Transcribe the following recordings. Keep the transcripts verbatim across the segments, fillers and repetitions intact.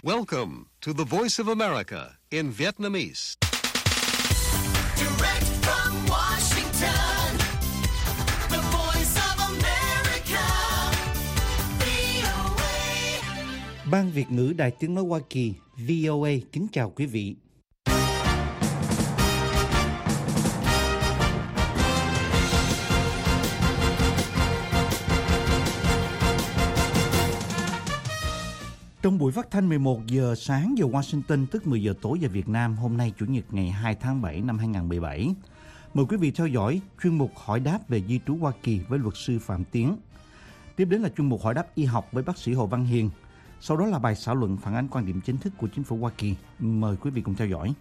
Welcome to the Voice of America in Vietnamese. Direct from Washington, the Voice of America, vê o a. Ban Việt ngữ Đài Tiếng nói Hoa Kỳ vê o a kính chào quý vị. Trong buổi phát thanh mười một giờ sáng giờ Washington, tức mười giờ tối giờ Việt Nam, hôm nay Chủ nhật ngày hai tháng bảy năm hai nghìn không trăm mười bảy. Mời quý vị theo dõi chuyên mục hỏi đáp về di trú Hoa Kỳ với luật sư Phạm Tiến. Tiếp đến là chuyên mục hỏi đáp y học với bác sĩ Hồ Văn Hiền. Sau đó là bài xã luận phản ánh quan điểm chính thức của chính phủ Hoa Kỳ. Mời quý vị cùng theo dõi.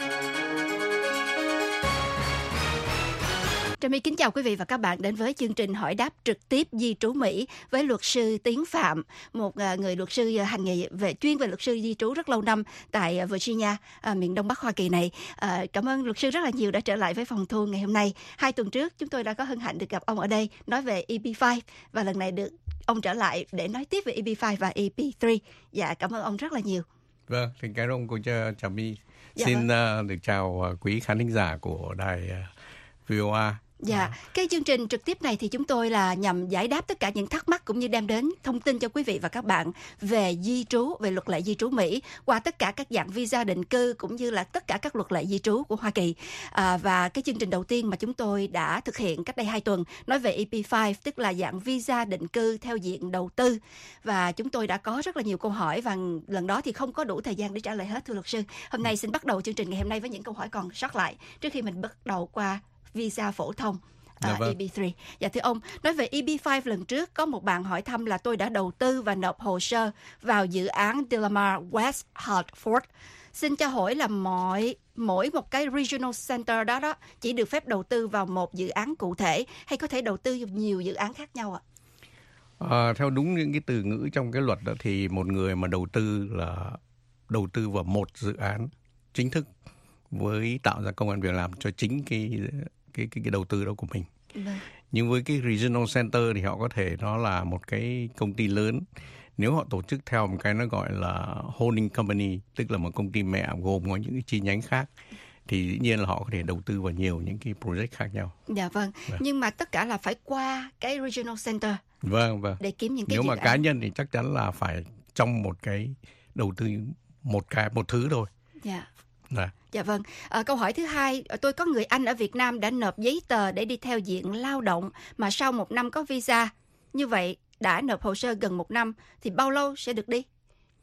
Trà My kính chào quý vị và các bạn đến với chương trình hỏi đáp trực tiếp di trú Mỹ với luật sư Tiến Phạm, một người luật sư hành nghề về chuyên về luật sư di trú rất lâu năm tại Virginia, miền Đông Bắc Hoa Kỳ này. Cảm ơn luật sư rất là nhiều đã trở lại với phòng thu ngày hôm nay. Hai tuần trước chúng tôi đã có hân hạnh được gặp ông ở đây nói về E B năm và lần này được ông trở lại để nói tiếp về E B năm và E B ba. Dạ, cảm ơn ông rất là nhiều. Vâng, thì cái ông cũng Trà My. Dạ, xin vâng. uh, được chào quý khán thính giả của đài uh, vê o a. Dạ, cái chương trình trực tiếp này thì chúng tôi là nhằm giải đáp tất cả những thắc mắc cũng như đem đến thông tin cho quý vị và các bạn về di trú, về luật lệ di trú Mỹ qua tất cả các dạng visa định cư cũng như là tất cả các luật lệ di trú của Hoa Kỳ. À, và cái chương trình đầu tiên mà chúng tôi đã thực hiện cách đây hai tuần nói về E B năm, tức là dạng visa định cư theo diện đầu tư. Và chúng tôi đã có rất là nhiều câu hỏi và lần đó thì không có đủ thời gian để trả lời hết, thưa luật sư. Hôm nay xin bắt đầu chương trình ngày hôm nay với những câu hỏi còn sót lại trước khi mình bắt đầu qua visa phổ thông Dạ, uh, vâng. E B ba. Dạ thưa ông, nói về E B năm lần trước có một bạn hỏi thăm là tôi đã đầu tư và nộp hồ sơ vào dự án Delamar West Hartford. Xin cho hỏi là mỗi mỗi một cái regional center đó đó chỉ được phép đầu tư vào một dự án cụ thể hay có thể đầu tư vào nhiều dự án khác nhau ạ? À, theo đúng những cái từ ngữ trong cái luật đó thì một người mà đầu tư là đầu tư vào một dự án chính thức với tạo ra công ăn việc làm cho chính cái cái cái, cái đầu tư đó của mình. Vâng. Nhưng với cái regional center thì họ có thể nó là một cái công ty lớn. Nếu họ tổ chức theo một cái nó gọi là holding company, tức là một công ty mẹ gồm có những cái chi nhánh khác, thì dĩ nhiên là họ có thể đầu tư vào nhiều những cái project khác nhau. Dạ vâng. Vâng. Nhưng mà tất cả là phải qua cái regional center Vâng, vâng. để kiếm những cái Nếu dự mà án. cá nhân thì chắc chắn là phải trong một cái đầu tư một cái một thứ thôi. Dạ. Dạ. Dạ vâng. À, câu hỏi thứ hai, tôi có người anh ở Việt Nam đã nộp giấy tờ để đi theo diện lao động mà sau một năm có visa. Như vậy đã nộp hồ sơ gần một năm thì bao lâu sẽ được đi?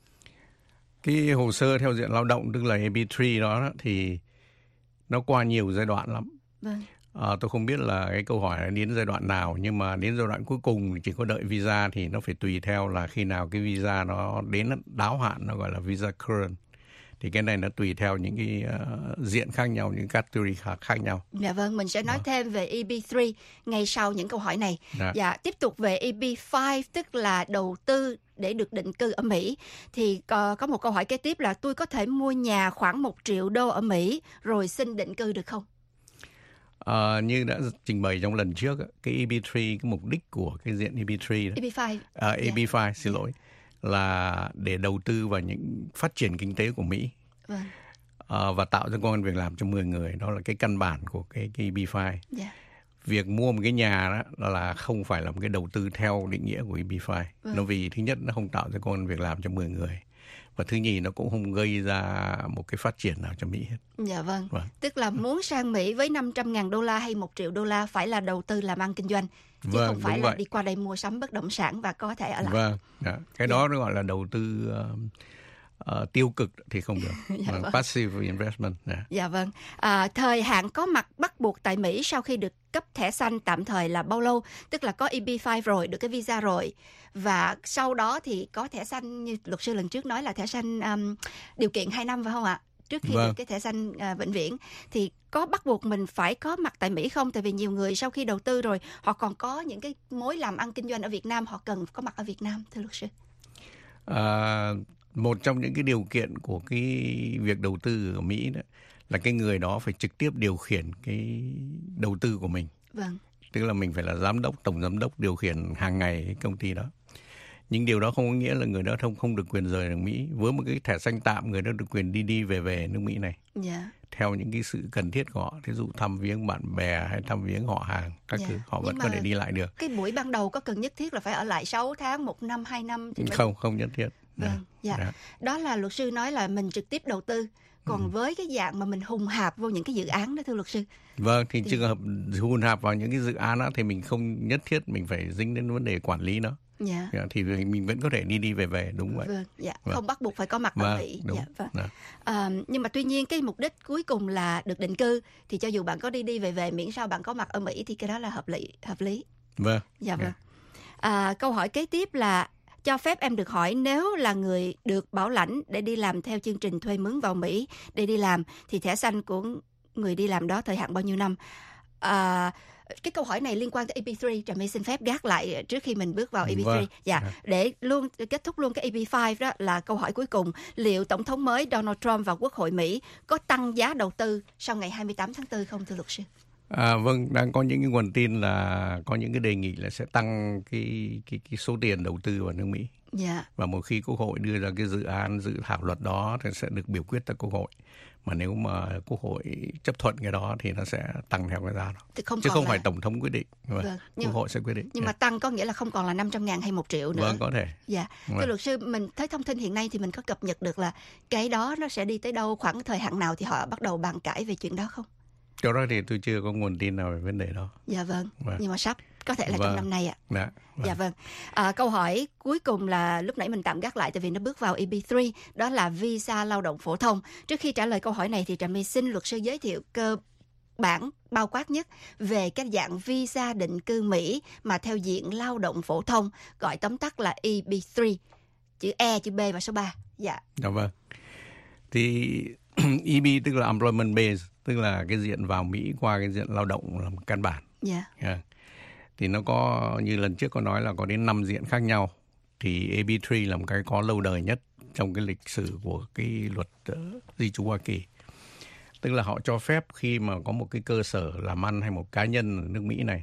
Cái hồ sơ theo diện lao động tức là E B ba đó, đó thì nó qua nhiều giai đoạn lắm. Vâng. À, tôi không biết là cái câu hỏi đến giai đoạn nào, nhưng mà đến giai đoạn cuối cùng thì chỉ có đợi visa thì nó phải tùy theo là khi nào cái visa nó đến đáo hạn, nó gọi là visa current. Thì cái này nó tùy theo những cái uh, diện khác nhau, những category khác, khác nhau. Dạ vâng, mình sẽ nói thêm về E B ba ngay sau những câu hỏi này. Dạ. Dạ, tiếp tục về E B năm tức là đầu tư để được định cư ở Mỹ. Thì có, có một câu hỏi kế tiếp là tôi có thể mua nhà khoảng một triệu đô ở Mỹ rồi xin định cư được không? Uh, như đã trình bày trong lần trước, cái E B ba, cái mục đích của cái diện E B ba đó, E B năm. À, E B năm, xin lỗi, là để đầu tư vào những phát triển kinh tế của Mỹ. Vâng. À, và tạo ra công ăn việc làm cho mười người. Đó là cái căn bản của cái, cái E B năm. Dạ. Việc mua một cái nhà đó là không phải là một cái đầu tư theo định nghĩa của E B năm. Vâng. Nó vì thứ nhất nó không tạo ra công ăn việc làm cho mười người. Và thứ nhì nó cũng không gây ra một cái phát triển nào cho Mỹ hết. Dạ vâng. Vâng. Tức là muốn sang Mỹ với năm trăm ngàn đô la hay một triệu đô la phải là đầu tư làm ăn kinh doanh. Chứ Vâng, không phải đúng là vậy. đi qua đây mua sắm bất động sản và có thể ở lại. Vâng, dạ. Cái đó nó gọi là đầu tư uh, uh, tiêu cực thì không được. Dạ Vâng, vâng. passive investment. Dạ. Dạ vâng. À, thời hạn có mặt bắt buộc tại Mỹ sau khi được cấp thẻ xanh tạm thời là bao lâu? Tức là có E B năm rồi, được cái visa rồi. Và sau đó thì có thẻ xanh như luật sư lần trước nói là thẻ xanh um, điều kiện hai năm phải không ạ? Trước khi Vâng. được cái thẻ xanh uh, vĩnh viễn thì có bắt buộc mình phải có mặt tại Mỹ không? Tại vì nhiều người sau khi đầu tư rồi họ còn có những cái mối làm ăn kinh doanh ở Việt Nam, họ cần có mặt ở Việt Nam, thưa luật sư. À, một trong những cái điều kiện của cái việc đầu tư ở Mỹ đó là cái người đó phải trực tiếp điều khiển cái đầu tư của mình. Vâng. Tức là mình phải là giám đốc, tổng giám đốc điều khiển hàng ngày cái công ty đó. Nhưng điều đó không có nghĩa là người đó không không được quyền rời nước Mỹ. Với một cái thẻ xanh tạm, người đó được quyền đi đi về về nước Mỹ này. Dạ. Theo những cái sự cần thiết của họ, thí dụ thăm viếng bạn bè hay thăm viếng họ hàng, các Dạ. thứ, họ vẫn Nhưng có mà thể đi lại được. Cái buổi ban đầu có cần nhất thiết là phải ở lại sáu tháng, một năm, hai năm? Thì mới- Không, không nhất thiết. Vâng, dạ. Đó. Đó là luật sư nói là mình trực tiếp đầu tư. Còn Ừ. với cái dạng mà mình hùng hạp vô những cái dự án đó thưa luật sư. Vâng, thì Thì- trường hợp hùn hạp vào những cái dự án đó thì mình không nhất thiết mình phải dính đến vấn đề quản lý nó. Dạ. Dạ, thì mình vẫn có thể đi đi về về, đúng vậy. Vâng, dạ. Vâng. Không bắt buộc phải có mặt ở Vâng, Mỹ. đúng. Dạ, vâng. Đó. À, nhưng mà tuy nhiên cái mục đích cuối cùng là được định cư, thì cho dù bạn có đi đi về về miễn sao bạn có mặt ở Mỹ thì cái đó là hợp lý. Hợp lý. Vâng. Dạ vâng. À, câu hỏi kế tiếp là cho phép em được hỏi, nếu là người được bảo lãnh để đi làm theo chương trình thuê mướn vào Mỹ để đi làm, thì thẻ xanh của người đi làm đó thời hạn bao nhiêu năm? À, cái câu hỏi này liên quan tới E B ba, Trà My xin phép gác lại trước khi mình bước vào E B ba. Vâng. Dạ, Dạ. để luôn kết thúc luôn cái E B năm đó là câu hỏi cuối cùng. Liệu Tổng thống mới Donald Trump và Quốc hội Mỹ có tăng giá đầu tư sau ngày hai mươi tám tháng tư không thưa luật sư? À, vâng, đang có những cái nguồn tin là có những cái đề nghị là sẽ tăng cái cái cái số tiền đầu tư vào nước Mỹ. Dạ, Và một khi Quốc hội đưa ra cái dự án dự thảo luật đó thì sẽ được biểu quyết tại Quốc hội. Mà nếu mà Quốc hội chấp thuận cái đó thì nó sẽ tăng theo cái giá đó. thì không Chứ còn không là... phải Tổng thống quyết định. Vâng. Vâng, Quốc nhưng- hội sẽ quyết định. Nhưng mà tăng có nghĩa là không còn là năm trăm ngàn hay một triệu nữa. Vâng, có thể. Dạ, Vâng. thưa luật sư, mình thấy thông tin hiện nay thì mình có cập nhật được là cái đó nó sẽ đi tới đâu, khoảng thời hạn nào thì họ bắt đầu bàn cãi về chuyện đó không? Cho đó thì tôi chưa có nguồn tin nào về vấn đề đó. Dạ vâng, Vâng. nhưng mà sắp, có thể là trong Vâng. năm nay ạ. Dạ. Dạ vâng. À, câu hỏi cuối cùng là lúc nãy mình tạm gác lại tại vì nó bước vào E B ba, đó là visa lao động phổ thông. Trước khi trả lời câu hỏi này thì Trà My xin luật sư giới thiệu cơ bản bao quát nhất về các dạng visa định cư Mỹ mà theo diện lao động phổ thông, gọi tóm tắt là E B ba, chữ E, chữ B và số ba. Dạ. Dạ vâng. Thì E B tức là employment base, tức là cái diện vào Mỹ qua cái diện lao động là một căn bản. Dạ. Yeah. Thì nó có, như lần trước có nói là có đến năm diện khác nhau. Thì E B ba là một cái có lâu đời nhất trong cái lịch sử của cái luật uh, di trú Hoa Kỳ. Tức là họ cho phép khi mà có một cái cơ sở làm ăn hay một cá nhân ở nước Mỹ này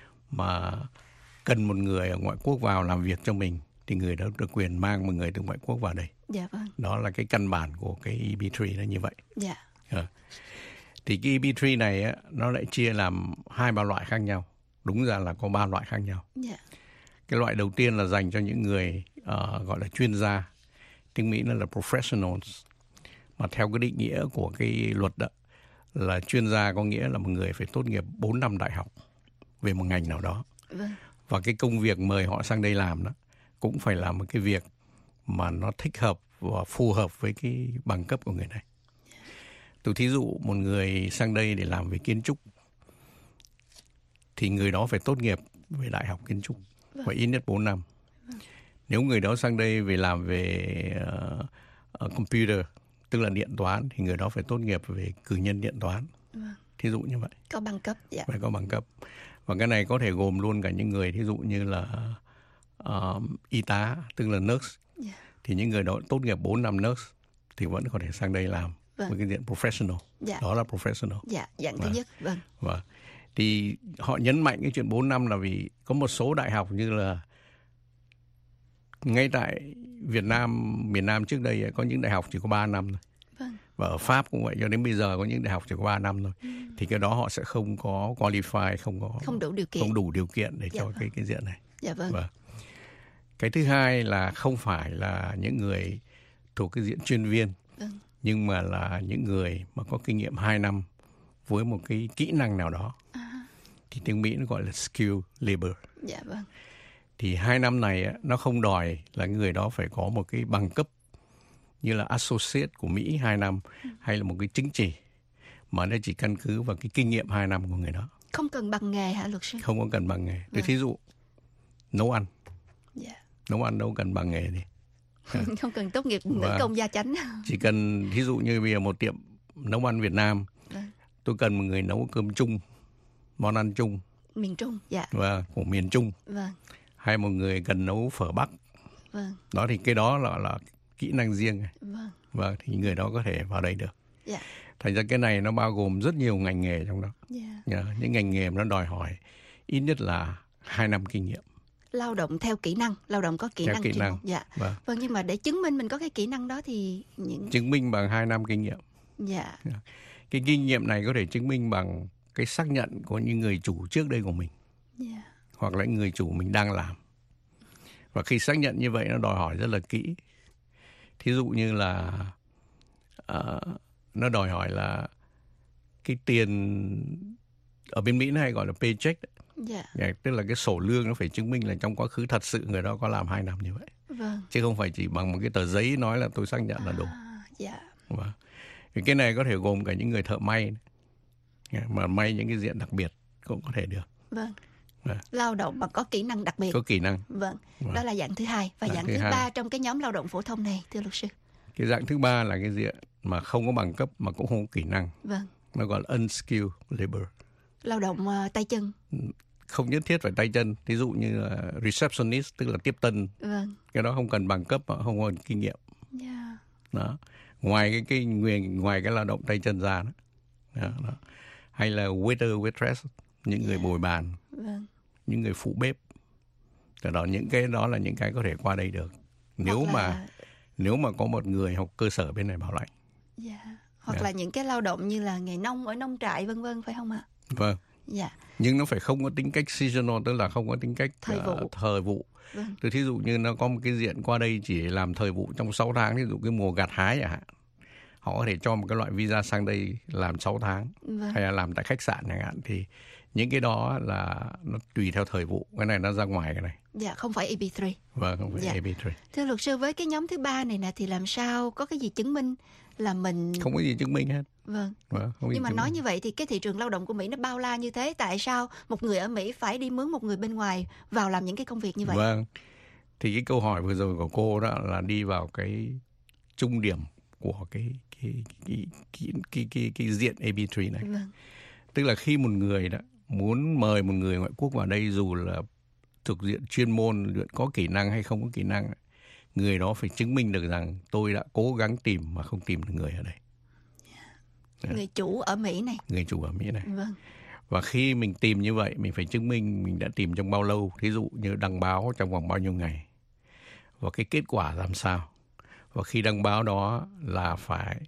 mà cần một người ở ngoại quốc vào làm việc cho mình thì người đó được quyền mang một người từ ngoại quốc vào đây. Dạ vâng. Đó là cái căn bản của cái E B ba là như vậy. Dạ. Ờ. Thì cái E B ba này á, nó lại chia làm hai ba loại khác nhau. Đúng ra là có ba loại khác nhau. Dạ. Cái loại đầu tiên là dành cho những người uh, gọi là chuyên gia. Tiếng Mỹ nó là professionals. Mà theo cái định nghĩa của cái luật đó là chuyên gia có nghĩa là một người phải tốt nghiệp bốn năm đại học về một ngành nào đó. Vâng. Và cái công việc mời họ sang đây làm đó cũng phải là một cái việc mà nó thích hợp và phù hợp với cái bằng cấp của người này. Tôi thí dụ một người sang đây để làm về kiến trúc thì người đó phải tốt nghiệp về đại học kiến trúc và ít nhất bốn năm. Nếu người đó sang đây về làm về uh, uh, computer, tức là điện toán, thì người đó phải tốt nghiệp về cử nhân điện toán. Thí dụ như vậy. Có bằng cấp. Dạ. Phải có bằng cấp. Và cái này có thể gồm luôn cả những người thí dụ như là uh, y tá, tức là nurse. Dạ. Thì những người đó tốt nghiệp bốn năm nurse thì vẫn có thể sang đây làm Vâng. với cái diện professional. Dạ. Đó là professional. Dạ, dạng thứ Vâng. nhất. Vâng. Và thì họ nhấn mạnh cái chuyện bốn năm là vì có một số đại học như là ngay tại Việt Nam, miền Nam trước đây ấy, có những đại học chỉ có ba năm thôi. Vâng. Và ở Pháp cũng vậy, cho đến bây giờ có những đại học chỉ có ba năm thôi. Ừ. Thì cái đó họ sẽ không có qualify, không có Không đủ điều kiện. không đủ điều kiện để Dạ cho vâng. cái cái diện này. Dạ vâng. Vâng. Cái thứ hai là không phải là những người thuộc cái diện chuyên viên, Vâng. nhưng mà là những người mà có kinh nghiệm hai năm với một cái kỹ năng nào đó. À, Thì tiếng Mỹ nó gọi là skill labor. dạ vâng. Thì hai năm này á, nó không đòi là người đó phải có một cái bằng cấp như là associate của Mỹ hai năm hay là một cái chứng chỉ, mà nó chỉ căn cứ vào cái kinh nghiệm hai năm của người đó. Không cần bằng nghề hả luật sư? Không có cần bằng nghề. Tôi Vâng. thí dụ nấu ăn, Dạ. nấu ăn đâu cần bằng nghề gì. Không cần tốt nghiệp nữ Vâng. công gia chánh. Chỉ cần thí dụ như bây giờ một tiệm nấu ăn Việt Nam, Vâng. tôi cần một người nấu cơm Trung, món ăn Trung Miền Trung. Dạ. và của miền Trung, Vâng. hay một người cần nấu phở Bắc. Vâng. Đó thì cái đó là là kỹ năng riêng. Vâng. Vâng, thì người đó có thể vào đây được. Dạ. Thành ra cái này nó bao gồm rất nhiều ngành nghề trong đó. Dạ. Nhờ, những ngành nghề mà nó đòi hỏi ít nhất là hai năm kinh nghiệm. lao động theo kỹ năng, lao động có kỹ Theo năng kỹ chuyên năng. môn. Dạ. Vâng. Vâng, nhưng mà để chứng minh mình có cái kỹ năng đó thì những Chứng minh bằng hai năm kinh nghiệm. dạ. Cái kinh nghiệm này có thể chứng minh bằng cái xác nhận của những người chủ trước đây của mình, Dạ. hoặc là người chủ mình đang làm. Và khi xác nhận như vậy nó đòi hỏi rất là kỹ. Thí dụ như là uh, nó đòi hỏi là cái tiền ở bên Mỹ nó hay gọi là paycheck, Dạ. yeah, tức là cái sổ lương nó phải chứng minh là trong quá khứ thật sự người đó có làm hai năm như vậy, Vâng. chứ không phải chỉ bằng một cái tờ giấy nói là tôi xác nhận là đủ. À, dạ. Và cái này có thể gồm cả những người thợ may, yeah, mà may những cái diện đặc biệt cũng có thể được. Vâng. Dạ. Lao động mà có kỹ năng đặc biệt. Có kỹ năng. Vâng. Vâng. Đó là dạng thứ hai. Và Dạng dạng thứ thứ hai. ba trong cái nhóm lao động phổ thông này, thưa luật sư. Cái dạng thứ ba là cái diện mà không có bằng cấp mà cũng không có kỹ năng. Vâng. Nó gọi là unskilled labor. Lao động uh, tay chân. Không nhất thiết phải tay chân. Ví dụ như là receptionist, tức là tiếp tân. Vâng. Cái đó không cần bằng cấp mà không có kinh nghiệm. Dạ. Đó. Ngoài cái, cái ngoài, ngoài cái lao động tay chân ra đó. Đó, đó. Hay là waiter, waitress, những người bồi bàn, Vâng. những người phụ bếp. Từ đó những cái đó là những cái có thể qua đây được. Nếu Hoặc mà là- nếu mà có một người học cơ sở bên này bảo lãnh. Dạ. Hoặc Dạ. là những cái lao động như là nghề nông ở nông trại vân vân, phải không ạ? Vâng. Dạ. Nhưng nó phải không có tính cách seasonal, tức là không có tính cách Thời vụ. uh, thời vụ. Vâng. Từ thí dụ như nó có một cái diện qua đây chỉ làm thời vụ trong sáu tháng, ví dụ cái mùa gặt hái chẳng hạn. Họ có thể cho một cái loại visa sang đây làm sáu tháng, Vâng. hay là làm tại khách sạn chẳng hạn. Thì những cái đó là nó tùy theo thời vụ. Cái này nó ra ngoài cái này. Dạ, không phải E B ba. Vâng, không phải Dạ. A B ba. Thưa luật sư, với cái nhóm thứ ba này nè thì làm sao có cái gì chứng minh là mình... Không có gì chứng minh hết. Vâng. Vâng, không có gì Nhưng mà chứng nói minh. như vậy thì cái thị trường lao động của Mỹ nó bao la như thế. Tại sao một người ở Mỹ phải đi mướn một người bên ngoài vào làm những cái công việc như vậy? Vâng. Thì cái câu hỏi vừa rồi của cô đó là đi vào cái trung điểm của cái cái cái cái cái cái, cái diện A B ba này. Vâng. Tức là khi một người đó muốn mời một người ngoại quốc vào đây, dù là thuộc diện chuyên môn, luyện có kỹ năng hay không có kỹ năng, người đó phải chứng minh được rằng tôi đã cố gắng tìm mà không tìm được người ở đây, Người chủ ở Mỹ này. người chủ ở Mỹ này. Vâng. Và khi mình tìm như vậy, mình phải chứng minh mình đã tìm trong bao lâu. Thí dụ như đăng báo trong vòng bao nhiêu ngày. Và cái kết quả làm sao. Và khi đăng báo đó là phải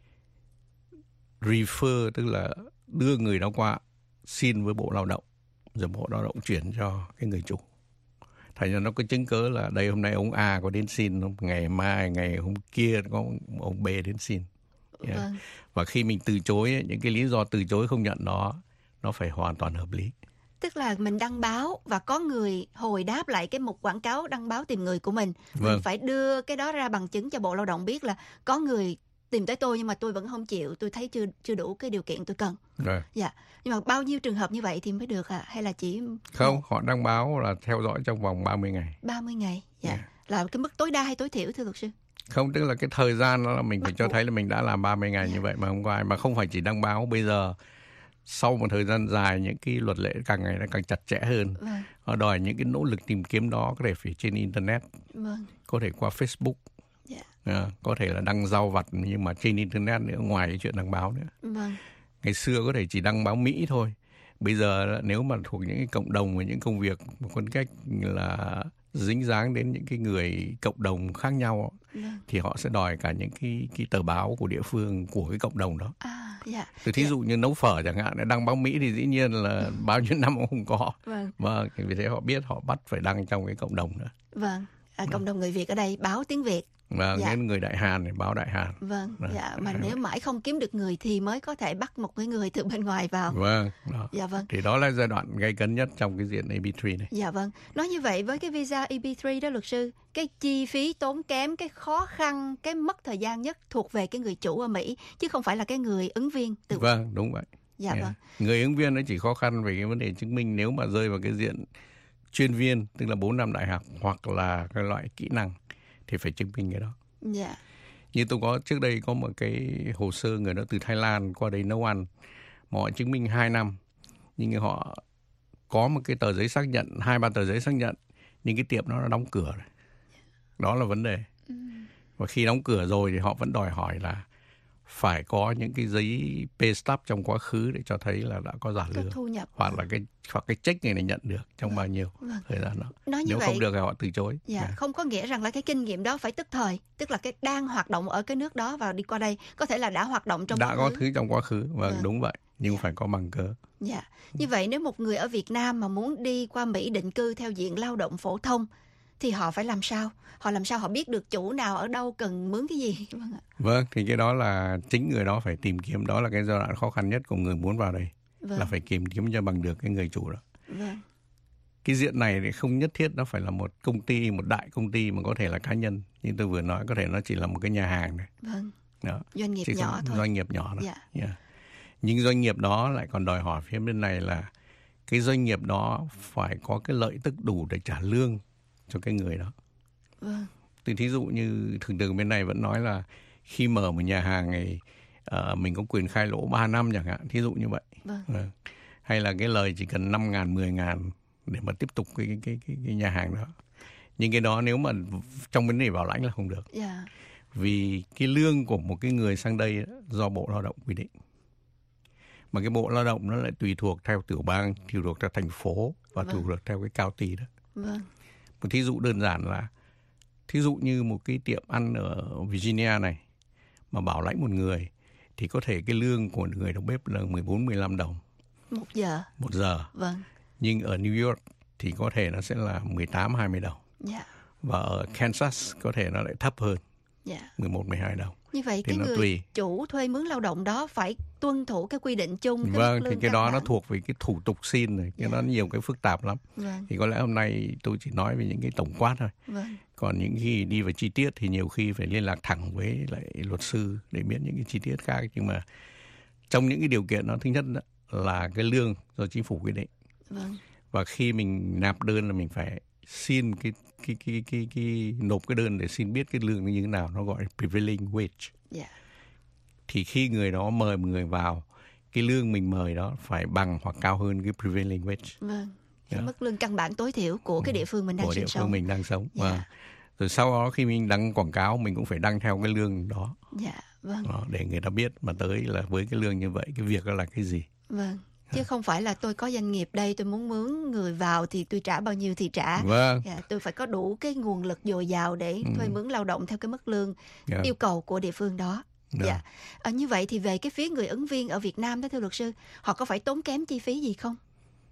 refer, tức là đưa người đó qua xin với Bộ Lao động, rồi Bộ Lao động chuyển cho cái người chủ. Thành ra nó có chứng cớ là đây hôm nay ông A có đến xin, ngày mai, ngày hôm kia có ông B đến xin. Yeah. Vâng. Và khi mình từ chối ấy, những cái lý do từ chối không nhận đó, nó phải hoàn toàn hợp lý. Tức là mình đăng báo và có người hồi đáp lại cái mục quảng cáo đăng báo tìm người của mình. Vâng. Mình phải đưa cái đó ra bằng chứng cho Bộ Lao động biết là có người tìm tới tôi nhưng mà tôi vẫn không chịu, tôi thấy chưa chưa đủ cái điều kiện tôi cần. Rồi. Dạ. Nhưng mà bao nhiêu trường hợp như vậy thì mới được à? Hay là chỉ Không, họ đăng báo là theo dõi trong vòng ba mươi ngày. ba mươi ngày? Dạ. Yeah. Là cái mức tối đa hay tối thiểu thưa luật sư? Không, tức là cái thời gian đó là mình phải Bắt cho buộc. thấy là mình đã làm ba mươi ngày như vậy mà không có ai. Mà không phải chỉ đăng báo. Bây giờ sau một thời gian dài, những cái luật lệ càng ngày nó càng chặt chẽ hơn. Vâng. Họ đòi những cái nỗ lực tìm kiếm đó có thể phải trên Internet, Vâng. có thể qua Facebook, Dạ. à, có thể là đăng rau vặt nhưng mà trên Internet nữa, ngoài cái chuyện đăng báo nữa. Vâng. Ngày xưa có thể chỉ đăng báo Mỹ thôi. Bây giờ nếu mà thuộc những cái cộng đồng và những công việc một con cách là dính dáng đến những cái người cộng đồng khác nhau, Vâng. thì họ sẽ đòi cả những cái, cái tờ báo của địa phương, của cái cộng đồng đó. À, dạ. Từ thí dụ như nấu phở chẳng hạn, đăng báo Mỹ thì dĩ nhiên là bao nhiêu năm cũng không có. Vâng. Và vì thế họ biết, họ bắt phải đăng trong cái cộng đồng nữa. Vâng. À, cộng đồng người Việt ở đây báo tiếng Việt. Và Dạ. những người Đại Hàn thì báo Đại Hàn. Vâng. Vâng. Dạ. Mà nếu mãi không kiếm được người thì mới có thể bắt một cái người từ bên ngoài vào. Vâng, đó. Dạ vâng. Thì đó là giai đoạn gay cấn nhất trong cái diện A B ba này. Dạ vâng. Nói như vậy với cái visa E B ba đó luật sư, cái chi phí tốn kém, cái khó khăn, cái mất thời gian nhất thuộc về cái người chủ ở Mỹ chứ không phải là cái người ứng viên tự. Vâng, đúng vậy. Dạ Yeah. vâng. Người ứng viên nó chỉ khó khăn về cái vấn đề chứng minh nếu mà rơi vào cái diện chuyên viên, tức là bốn năm đại học hoặc là cái loại kỹ năng thì phải chứng minh cái đó. Dạ. Như tôi có trước đây có một cái hồ sơ người đó từ Thái Lan qua đây nấu ăn, mà họ chứng minh hai năm, nhưng họ có một cái tờ giấy xác nhận, hai ba tờ giấy xác nhận, nhưng cái tiệm nó đã đóng cửa rồi. Đó là vấn đề. Và khi đóng cửa rồi thì họ vẫn đòi hỏi là phải có những cái giấy pay stub trong quá khứ để cho thấy là đã có trả Có lương, thu nhập. hoặc là cái hoặc cái check này này nhận được trong Vâng. bao nhiêu Vâng. thời gian đó. Nói như Nếu vậy, không được thì họ từ chối. dạ, Dạ. không có nghĩa rằng là cái kinh nghiệm đó phải tức thời, tức là cái đang hoạt động ở cái nước đó và đi qua đây có thể là đã hoạt động trong Đã quá có khứ. thứ trong quá khứ, vâng, Vâng. đúng vậy, nhưng Dạ. phải có bằng cớ. Dạ. Như vậy nếu một người ở Việt Nam mà muốn đi qua Mỹ định cư theo diện lao động phổ thông thì họ phải làm sao? Họ làm sao họ biết được chủ nào ở đâu cần mướn cái gì? Vâng ạ. Vâng, thì cái đó là chính người đó phải tìm kiếm, đó là cái giai đoạn khó khăn nhất của người muốn vào đây, Vâng. là phải tìm kiếm cho bằng được cái người chủ đó. Vâng. Cái diện này thì không nhất thiết nó phải là một công ty, một đại công ty, mà có thể là cá nhân. Như tôi vừa nói, có thể nó chỉ là một cái nhà hàng này. Vâng. Đó. Doanh nghiệp Chứ nhỏ không- thôi. Doanh nghiệp nhỏ đó. Dạ. Yeah. Nhưng doanh nghiệp đó lại còn đòi hỏi phía bên này là cái doanh nghiệp đó phải có cái lợi tức đủ để trả lương cho cái người đó. Vâng. Thì thí dụ như thường thường bên này vẫn nói là khi mở một nhà hàng này uh, mình có quyền khai lỗ ba năm chẳng hạn, thí dụ như vậy. Vâng. Vâng. Hay là cái lời chỉ cần năm ngàn, mười ngàn để mà tiếp tục cái, cái, cái, cái, cái nhà hàng đó. Nhưng cái đó nếu mà trong vấn đề bảo lãnh là không được. Dạ. Vì cái lương của một cái người sang đây do Bộ Lao động quy định. Mà cái Bộ Lao động nó lại tùy thuộc theo tiểu bang, tùy thuộc theo thành phố và Vâng. tùy thuộc theo cái county đó. Vâng. Một thí dụ đơn giản là thí dụ như một cái tiệm ăn ở Virginia này mà bảo lãnh một người thì có thể cái lương của người đầu bếp là mười bốn, mười lăm đồng Một giờ. một giờ. Vâng. Nhưng ở New York thì có thể nó sẽ là mười tám, hai mươi đồng. Dạ. Và ở Kansas có thể nó lại thấp hơn, Dạ. mười một, mười hai đồng. Như vậy Thì cái nó người tùy. chủ thuê mướn lao động đó phải tuân thủ cái quy định chung. Cái Vâng, mức thì lương cái căn đó nó bản. thuộc về cái thủ tục xin rồi. Cái Dạ. đó nhiều cái phức tạp lắm. Vâng. Thì có lẽ hôm nay tôi chỉ nói về những cái tổng quát thôi. Vâng. Còn những khi đi vào chi tiết thì nhiều khi phải liên lạc thẳng với lại luật sư để biết những cái chi tiết khác. Nhưng mà trong những cái điều kiện đó, thứ nhất đó là cái lương do chính phủ quy định. Vâng. Và khi mình nạp đơn là mình phải xin cái cái cái cái, cái nộp cái đơn để xin biết cái lương như thế nào, nó gọi là prevailing wage. Dạ. Thì khi người đó mời một người vào, cái lương mình mời đó phải bằng hoặc cao hơn cái prevailing wage Vâng. Cái Dạ. mức lương căn bản tối thiểu của cái địa phương mình đang của địa sinh sống. phương mình đang sống. Dạ. Và rồi sau đó khi mình đăng quảng cáo mình cũng phải đăng theo cái lương đó. Dạ. Vâng. Đó, để người ta biết mà tới là với cái lương như vậy cái việc đó là cái gì. Vâng. Chứ không phải là tôi có doanh nghiệp đây, tôi muốn mướn người vào thì tôi trả bao nhiêu thì trả. Vâng. Dạ, tôi phải có đủ cái nguồn lực dồi dào để thuê mướn lao động theo cái mức lương Dạ. yêu cầu của địa phương đó. Dạ. Dạ. À, như vậy thì về cái phía người ứng viên ở Việt Nam đó thưa luật sư, họ có phải tốn kém chi phí gì không?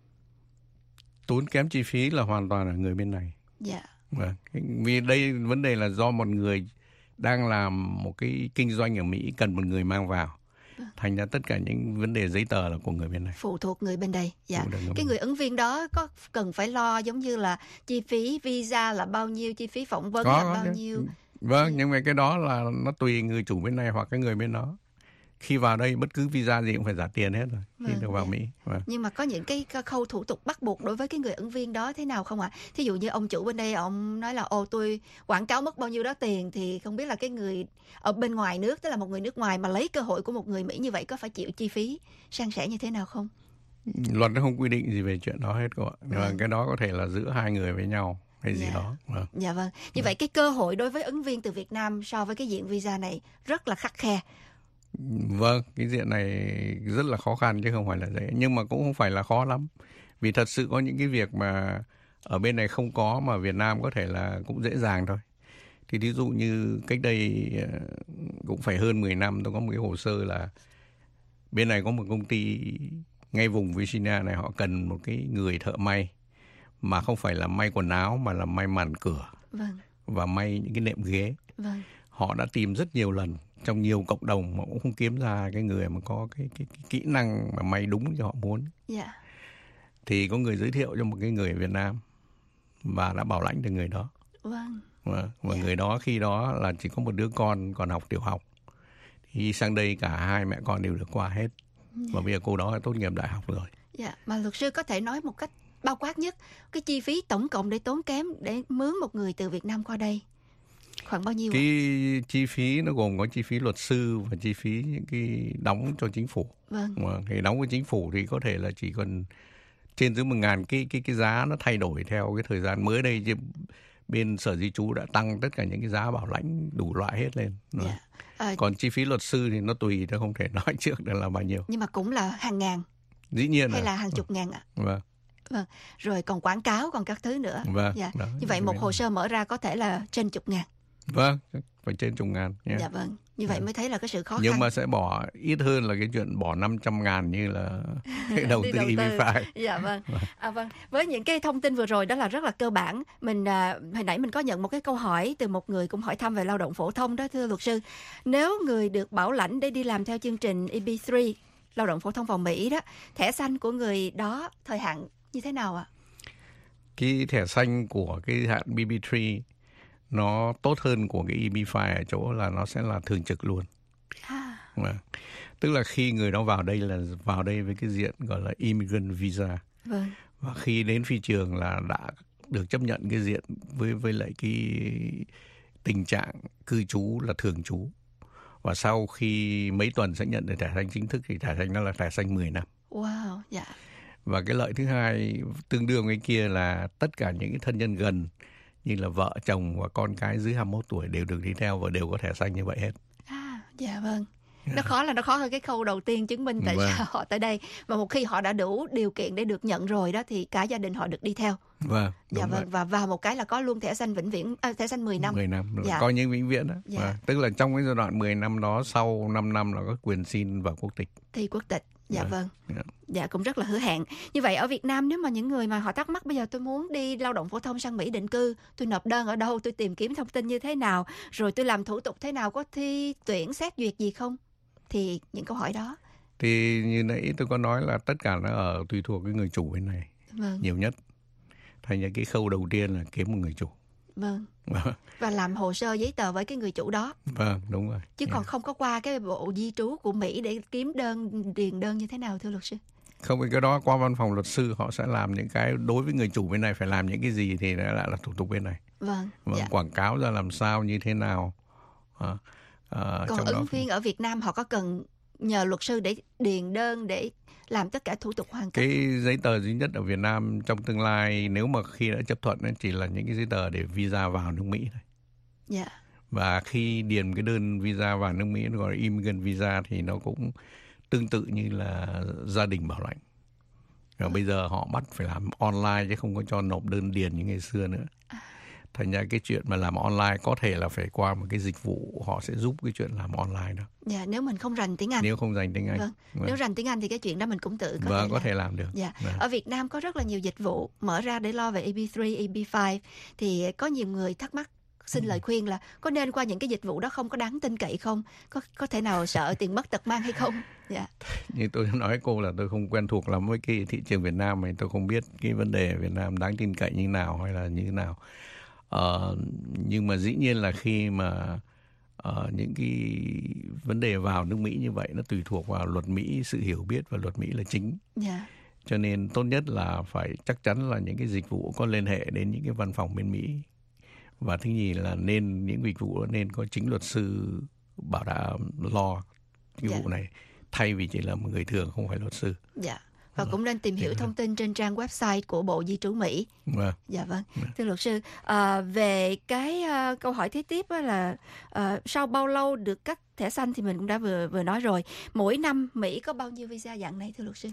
Tốn kém chi phí là hoàn toàn là người bên này. Dạ. Vâng. Vì đây vấn đề là do một người đang làm một cái kinh doanh ở Mỹ cần một người mang vào. Thành ra tất cả những vấn đề giấy tờ là của người bên này. Phụ thuộc người bên đây. Dạ. Phụ thuộc người Cái bên người ứng viên đó có cần phải lo giống như là chi phí visa là bao nhiêu, chi phí phỏng vấn Có, là có bao chứ. nhiêu? Vâng, nhưng mà cái đó là nó tùy người chủ bên này hoặc cái người bên đó. Khi vào đây bất cứ visa gì cũng phải trả tiền hết rồi khi Vâng, được vào dạ. Mỹ. Vâng. Nhưng mà có những cái khâu thủ tục bắt buộc đối với cái người ứng viên đó thế nào không ạ? Thí dụ như ông chủ bên đây ông nói là ồ tôi quảng cáo mất bao nhiêu đó tiền, thì không biết là cái người ở bên ngoài nước, tức là một người nước ngoài mà lấy cơ hội của một người Mỹ như vậy có phải chịu chi phí san sẻ như thế nào không? Luật nó không quy định gì về chuyện đó hết các bạn. Nhưng mà Vâng. cái đó có thể là giữa hai người với nhau hay gì Dạ. đó. Vâng. Dạ vâng. Như vậy cái cơ hội đối với ứng viên từ Việt Nam so với cái diện visa này rất là khắt khe. Vâng, cái diện này rất là khó khăn chứ không phải là dễ. Nhưng mà cũng không phải là khó lắm. Vì thật sự có những cái việc mà ở bên này không có mà Việt Nam có thể là cũng dễ dàng thôi. Thì ví dụ như cách đây ờ, cũng phải hơn mười năm tôi có một cái hồ sơ là bên này có một công ty ngay vùng Virginia này, họ cần một cái người thợ may mà không phải là may quần áo mà là may màn cửa Vâng. và may những cái nệm ghế. Vâng. Họ đã tìm rất nhiều lần trong nhiều cộng đồng mà cũng không kiếm ra cái người mà có cái, cái, cái kỹ năng mà may đúng cho họ muốn. Dạ. Thì có người giới thiệu cho một cái người ở Việt Nam và đã bảo lãnh được người đó. Vâng. Và, và Dạ. người đó khi đó là chỉ có một đứa con còn học tiểu học. Thì sang đây cả hai mẹ con đều được qua hết. Và bây giờ cô đó đã tốt nghiệp đại học rồi. Dạ, mà luật sư có thể nói một cách bao quát nhất cái chi phí tổng cộng để tốn kém để mướn một người từ Việt Nam qua đây khoảng bao nhiêu? ạ? Cái chi phí nó gồm có chi phí luật sư và chi phí những cái đóng cho chính phủ. Vâng. Mà cái đóng với chính phủ thì có thể là chỉ còn trên dưới một ngàn, cái cái cái giá nó thay đổi theo cái thời gian. Mới đây chứ bên Sở Di trú đã tăng tất cả những cái giá bảo lãnh đủ loại hết lên. Dạ. Ờ, Còn chi phí luật sư thì nó tùy, tôi không thể nói trước được là bao nhiêu. nhưng mà cũng là hàng ngàn Dĩ nhiên hay là là hàng chục ngàn ạ? vâng, Vâng. Rồi còn quảng cáo, còn các thứ nữa. vâng, Dạ. đó, Như vậy một hồ sơ mở ra có thể là trên chục ngàn. vâng, phải trên chục ngàn. nha. Dạ vâng. Như vậy mới thấy là cái sự khó Nhưng khăn. mà sẽ bỏ ít hơn là cái chuyện bỏ năm trăm ngàn như là cái đầu Đi tư đầu e bê năm. Dạ vâng. À, vâng. Với những cái thông tin vừa rồi đó là rất là cơ bản. Mình à, hồi nãy mình có nhận một cái câu hỏi từ một người cũng hỏi thăm về lao động phổ thông đó, thưa luật sư. Nếu người được bảo lãnh để đi làm theo chương trình e bê ba, lao động phổ thông vào Mỹ đó, thẻ xanh của người đó thời hạn như thế nào ạ? Cái thẻ xanh của cái hạn bê bê ba nó tốt hơn của cái e bê năm ở chỗ là nó sẽ là thường trực luôn. À, Vâng. Tức là khi người đó vào đây là vào đây với cái diện gọi là immigrant visa, vâng. và khi đến phi trường là đã được chấp nhận cái diện với với lại cái tình trạng cư trú là thường trú, và sau khi mấy tuần sẽ nhận được thẻ xanh chính thức thì thẻ xanh đó là thẻ xanh mười năm. Wow, dạ. Và cái lợi thứ hai tương đương với kia là tất cả những cái thân nhân gần như là vợ chồng và con cái dưới hai mươi mốt tuổi đều được đi theo và đều có thẻ xanh như vậy hết. À, dạ vâng. Nó khó là nó khó hơn cái khâu đầu tiên chứng minh tại Vâng. sao họ tới đây. Và một khi họ đã đủ điều kiện để được nhận rồi đó thì cả gia đình họ được đi theo. Vâng, Dạ đúng vậy. vâng. Và vào một cái là có luôn thẻ xanh vĩnh viễn, à, thẻ xanh mười năm. mười năm, rồi Dạ. coi như vĩnh viễn đó. Dạ. Vâng. Tức là trong cái giai đoạn mười năm đó, sau năm năm là có quyền xin vào quốc tịch. Thi quốc tịch. Dạ Vâng. vâng. Dạ. Dạ cũng rất là hứa hẹn. Như vậy ở Việt Nam nếu mà những người mà họ thắc mắc bây giờ tôi muốn đi lao động phổ thông sang Mỹ định cư, tôi nộp đơn ở đâu, tôi tìm kiếm thông tin như thế nào, rồi tôi làm thủ tục thế nào, có thi tuyển xét duyệt gì không? Thì những câu hỏi đó. Thì như nãy tôi có nói là tất cả nó ở tùy thuộc cái người chủ bên này Vâng. nhiều nhất. Thành ra cái khâu đầu tiên là kiếm một người chủ. Vâng. Vâng, Và làm hồ sơ giấy tờ với cái người chủ đó. vâng, đúng rồi. Chứ Dạ. còn không có qua cái bộ di trú của Mỹ để kiếm đơn, điền đơn như thế nào thưa luật sư? Không, cái đó qua văn phòng luật sư họ sẽ làm những cái đối với người chủ bên này phải làm những cái gì thì lại là thủ tục bên này. Vâng. Vâng, Dạ. quảng cáo ra làm sao như thế nào. À, à, Còn trong ứng đó viên ở Việt Nam họ có cần nhờ luật sư để điền đơn để làm tất cả thủ tục hoàn tất? cái giấy tờ duy nhất ở Việt Nam trong tương lai nếu mà khi đã chấp thuận ấy, chỉ là những cái giấy tờ để visa vào nước Mỹ thôi. Dạ. Và khi điền cái đơn visa vào nước Mỹ nó gọi là immigrant visa thì nó cũng tương tự như là gia đình bảo lãnh. Và bây giờ họ bắt phải làm online chứ không có cho nộp đơn điền như ngày xưa nữa. Thành ra cái chuyện mà làm online có thể là phải qua một cái dịch vụ họ sẽ giúp cái chuyện làm online đó. Dạ, nếu mình không rành tiếng Anh. Nếu không dành tiếng Anh. Vâng. Vâng, Nếu rành tiếng Anh thì cái chuyện đó mình cũng tự có vâng, thể có làm. thể làm được. Dạ. Vâng. Ở Việt Nam có rất là nhiều dịch vụ mở ra để lo về e bê ba, e bê năm. Thì có nhiều người thắc mắc, xin lời khuyên là có nên qua những cái dịch vụ đó không, có đáng tin cậy không? Có có thể nào sợ tiền mất tật mang hay không? Dạ. Như tôi đã nói cô là tôi không quen thuộc lắm với cái thị trường Việt Nam này, tôi không biết cái vấn đề Việt Nam đáng tin cậy như nào hay là như thế nào. Ờ, nhưng mà dĩ nhiên là khi mà uh, những cái vấn đề vào nước Mỹ như vậy nó tùy thuộc vào luật Mỹ, sự hiểu biết và luật Mỹ là chính. Dạ. Cho nên tốt nhất là phải chắc chắn là những cái dịch vụ có liên hệ đến những cái văn phòng bên Mỹ. Và thứ nhì là nên những dịch vụ đó nên có chính luật sư bảo đảm lo cái Dạ. vụ này, thay vì chỉ là một người thường không phải luật sư. Dạ. Và cũng nên tìm hiểu thông tin trên trang website của Bộ Di trú Mỹ. Vâng. Dạ vâng. Thưa luật sư, à, về cái à, câu hỏi kế tiếp á là à, sau bao lâu được cấp thẻ xanh thì mình cũng đã vừa vừa nói rồi. Mỗi năm Mỹ có bao nhiêu visa dạng này thưa luật sư?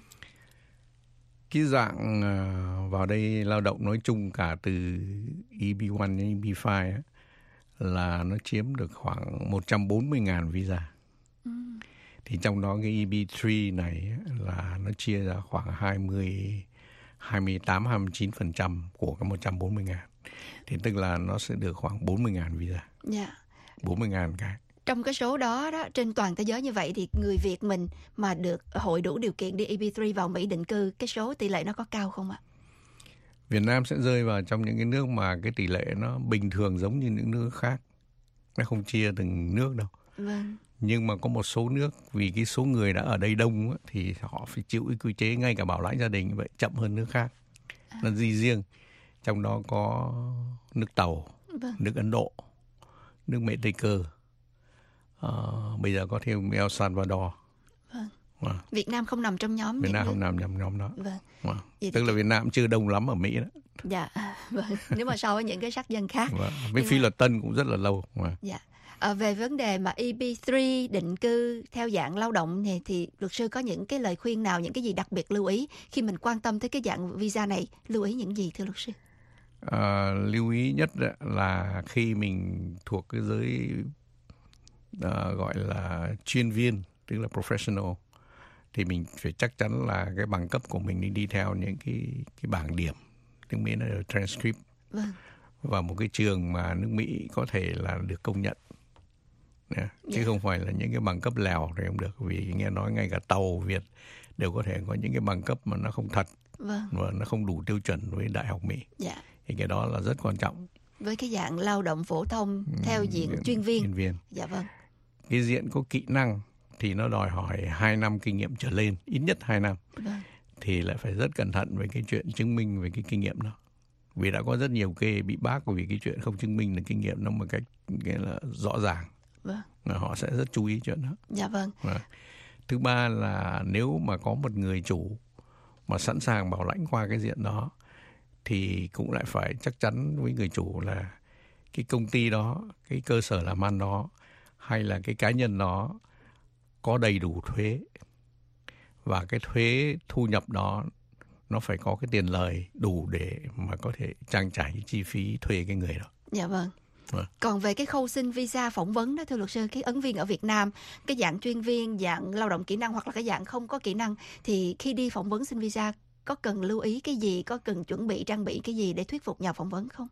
Cái dạng uh, vào đây lao động nói chung cả từ e bê một đến e bê năm á, là nó chiếm được khoảng một trăm bốn mươi nghìn visa. Ừ. Thì trong đó cái e bê ba này á, là nó chia ra khoảng hai mươi, hai mươi tám, hai mươi chín phần trăm của cái một trăm bốn mươi nghìn. Thì tức là nó sẽ được khoảng bốn mươi nghìn visa. Dạ. bốn mươi nghìn cái. Trong cái số đó đó, trên toàn thế giới như vậy thì người Việt mình mà được hội đủ điều kiện đi e bê ba vào Mỹ định cư, cái số tỷ lệ nó có cao không ạ? Việt Nam sẽ rơi vào trong những cái nước mà cái tỷ lệ nó bình thường giống như những nước khác. Nó không chia từng nước đâu. Vâng. Nhưng mà có một số nước vì cái số người đã ở đây đông á, thì họ phải chịu cái quy chế ngay cả bảo lãnh gia đình như vậy chậm hơn nước khác. À. Nó gì riêng. Trong đó có nước Tàu, Vâng. nước Ấn Độ, nước Mễ Tây Cơ. Ờ, bây giờ có thêm El Salvador. Vâng. À. Việt Nam không nằm trong nhóm Việt những Nam nước. không nằm trong nhóm đó. Vâng. À. Vậy Tức thì là Việt Nam chưa đông lắm ở Mỹ đó. Dạ, vâng. Nếu mà so với những cái sắc dân khác. Vâng. Với phi luật tân cũng rất là lâu. Vâng. Dạ. À, về vấn đề mà E B ba định cư theo dạng lao động này thì luật sư có những cái lời khuyên nào, những cái gì đặc biệt lưu ý khi mình quan tâm tới cái dạng visa này, lưu ý những gì thưa luật sư? À, lưu ý nhất là khi mình thuộc cái giới à, gọi là chuyên viên, tức là professional, thì mình phải chắc chắn là cái bằng cấp của mình đi đi theo những cái cái bảng điểm, tiếng Mỹ là transcript, vâng. và một cái trường mà nước Mỹ có thể là được công nhận. Yeah. Chứ yeah. không phải là những cái bằng cấp lèo thì không được, vì nghe nói ngay cả tàu Việt đều có thể có những cái bằng cấp mà nó không thật, vâng. và nó không đủ tiêu chuẩn với đại học Mỹ. Yeah. Thì cái đó là rất quan trọng. Với cái dạng lao động phổ thông theo diện ừ, chuyên viên. chuyên viên. Dạ vâng. Cái diện có kỹ năng thì nó đòi hỏi hai năm kinh nghiệm trở lên, ít nhất hai năm. Vâng. Thì lại phải rất cẩn thận với cái chuyện chứng minh về cái kinh nghiệm đó. Vì đã có rất nhiều kê bị bác vì cái chuyện không chứng minh được kinh nghiệm nó một cách cái là rõ ràng. Vâng. Họ sẽ rất chú ý chuyện đó. Dạ vâng. Và thứ ba là nếu mà có một người chủ mà sẵn sàng bảo lãnh qua cái diện đó thì cũng lại phải chắc chắn với người chủ là cái công ty đó, cái cơ sở làm ăn đó hay là cái cá nhân đó có đầy đủ thuế, và cái thuế thu nhập đó nó phải có cái tiền lời đủ để mà có thể trang trải cái chi phí thuê cái người đó. Dạ vâng. Vâng. Còn về cái khâu xin visa phỏng vấn đó thưa luật sư, cái ứng viên ở Việt Nam, cái dạng chuyên viên, dạng lao động kỹ năng hoặc là cái dạng không có kỹ năng, thì khi đi phỏng vấn xin visa có cần lưu ý cái gì, có cần chuẩn bị trang bị cái gì để thuyết phục nhà phỏng vấn không?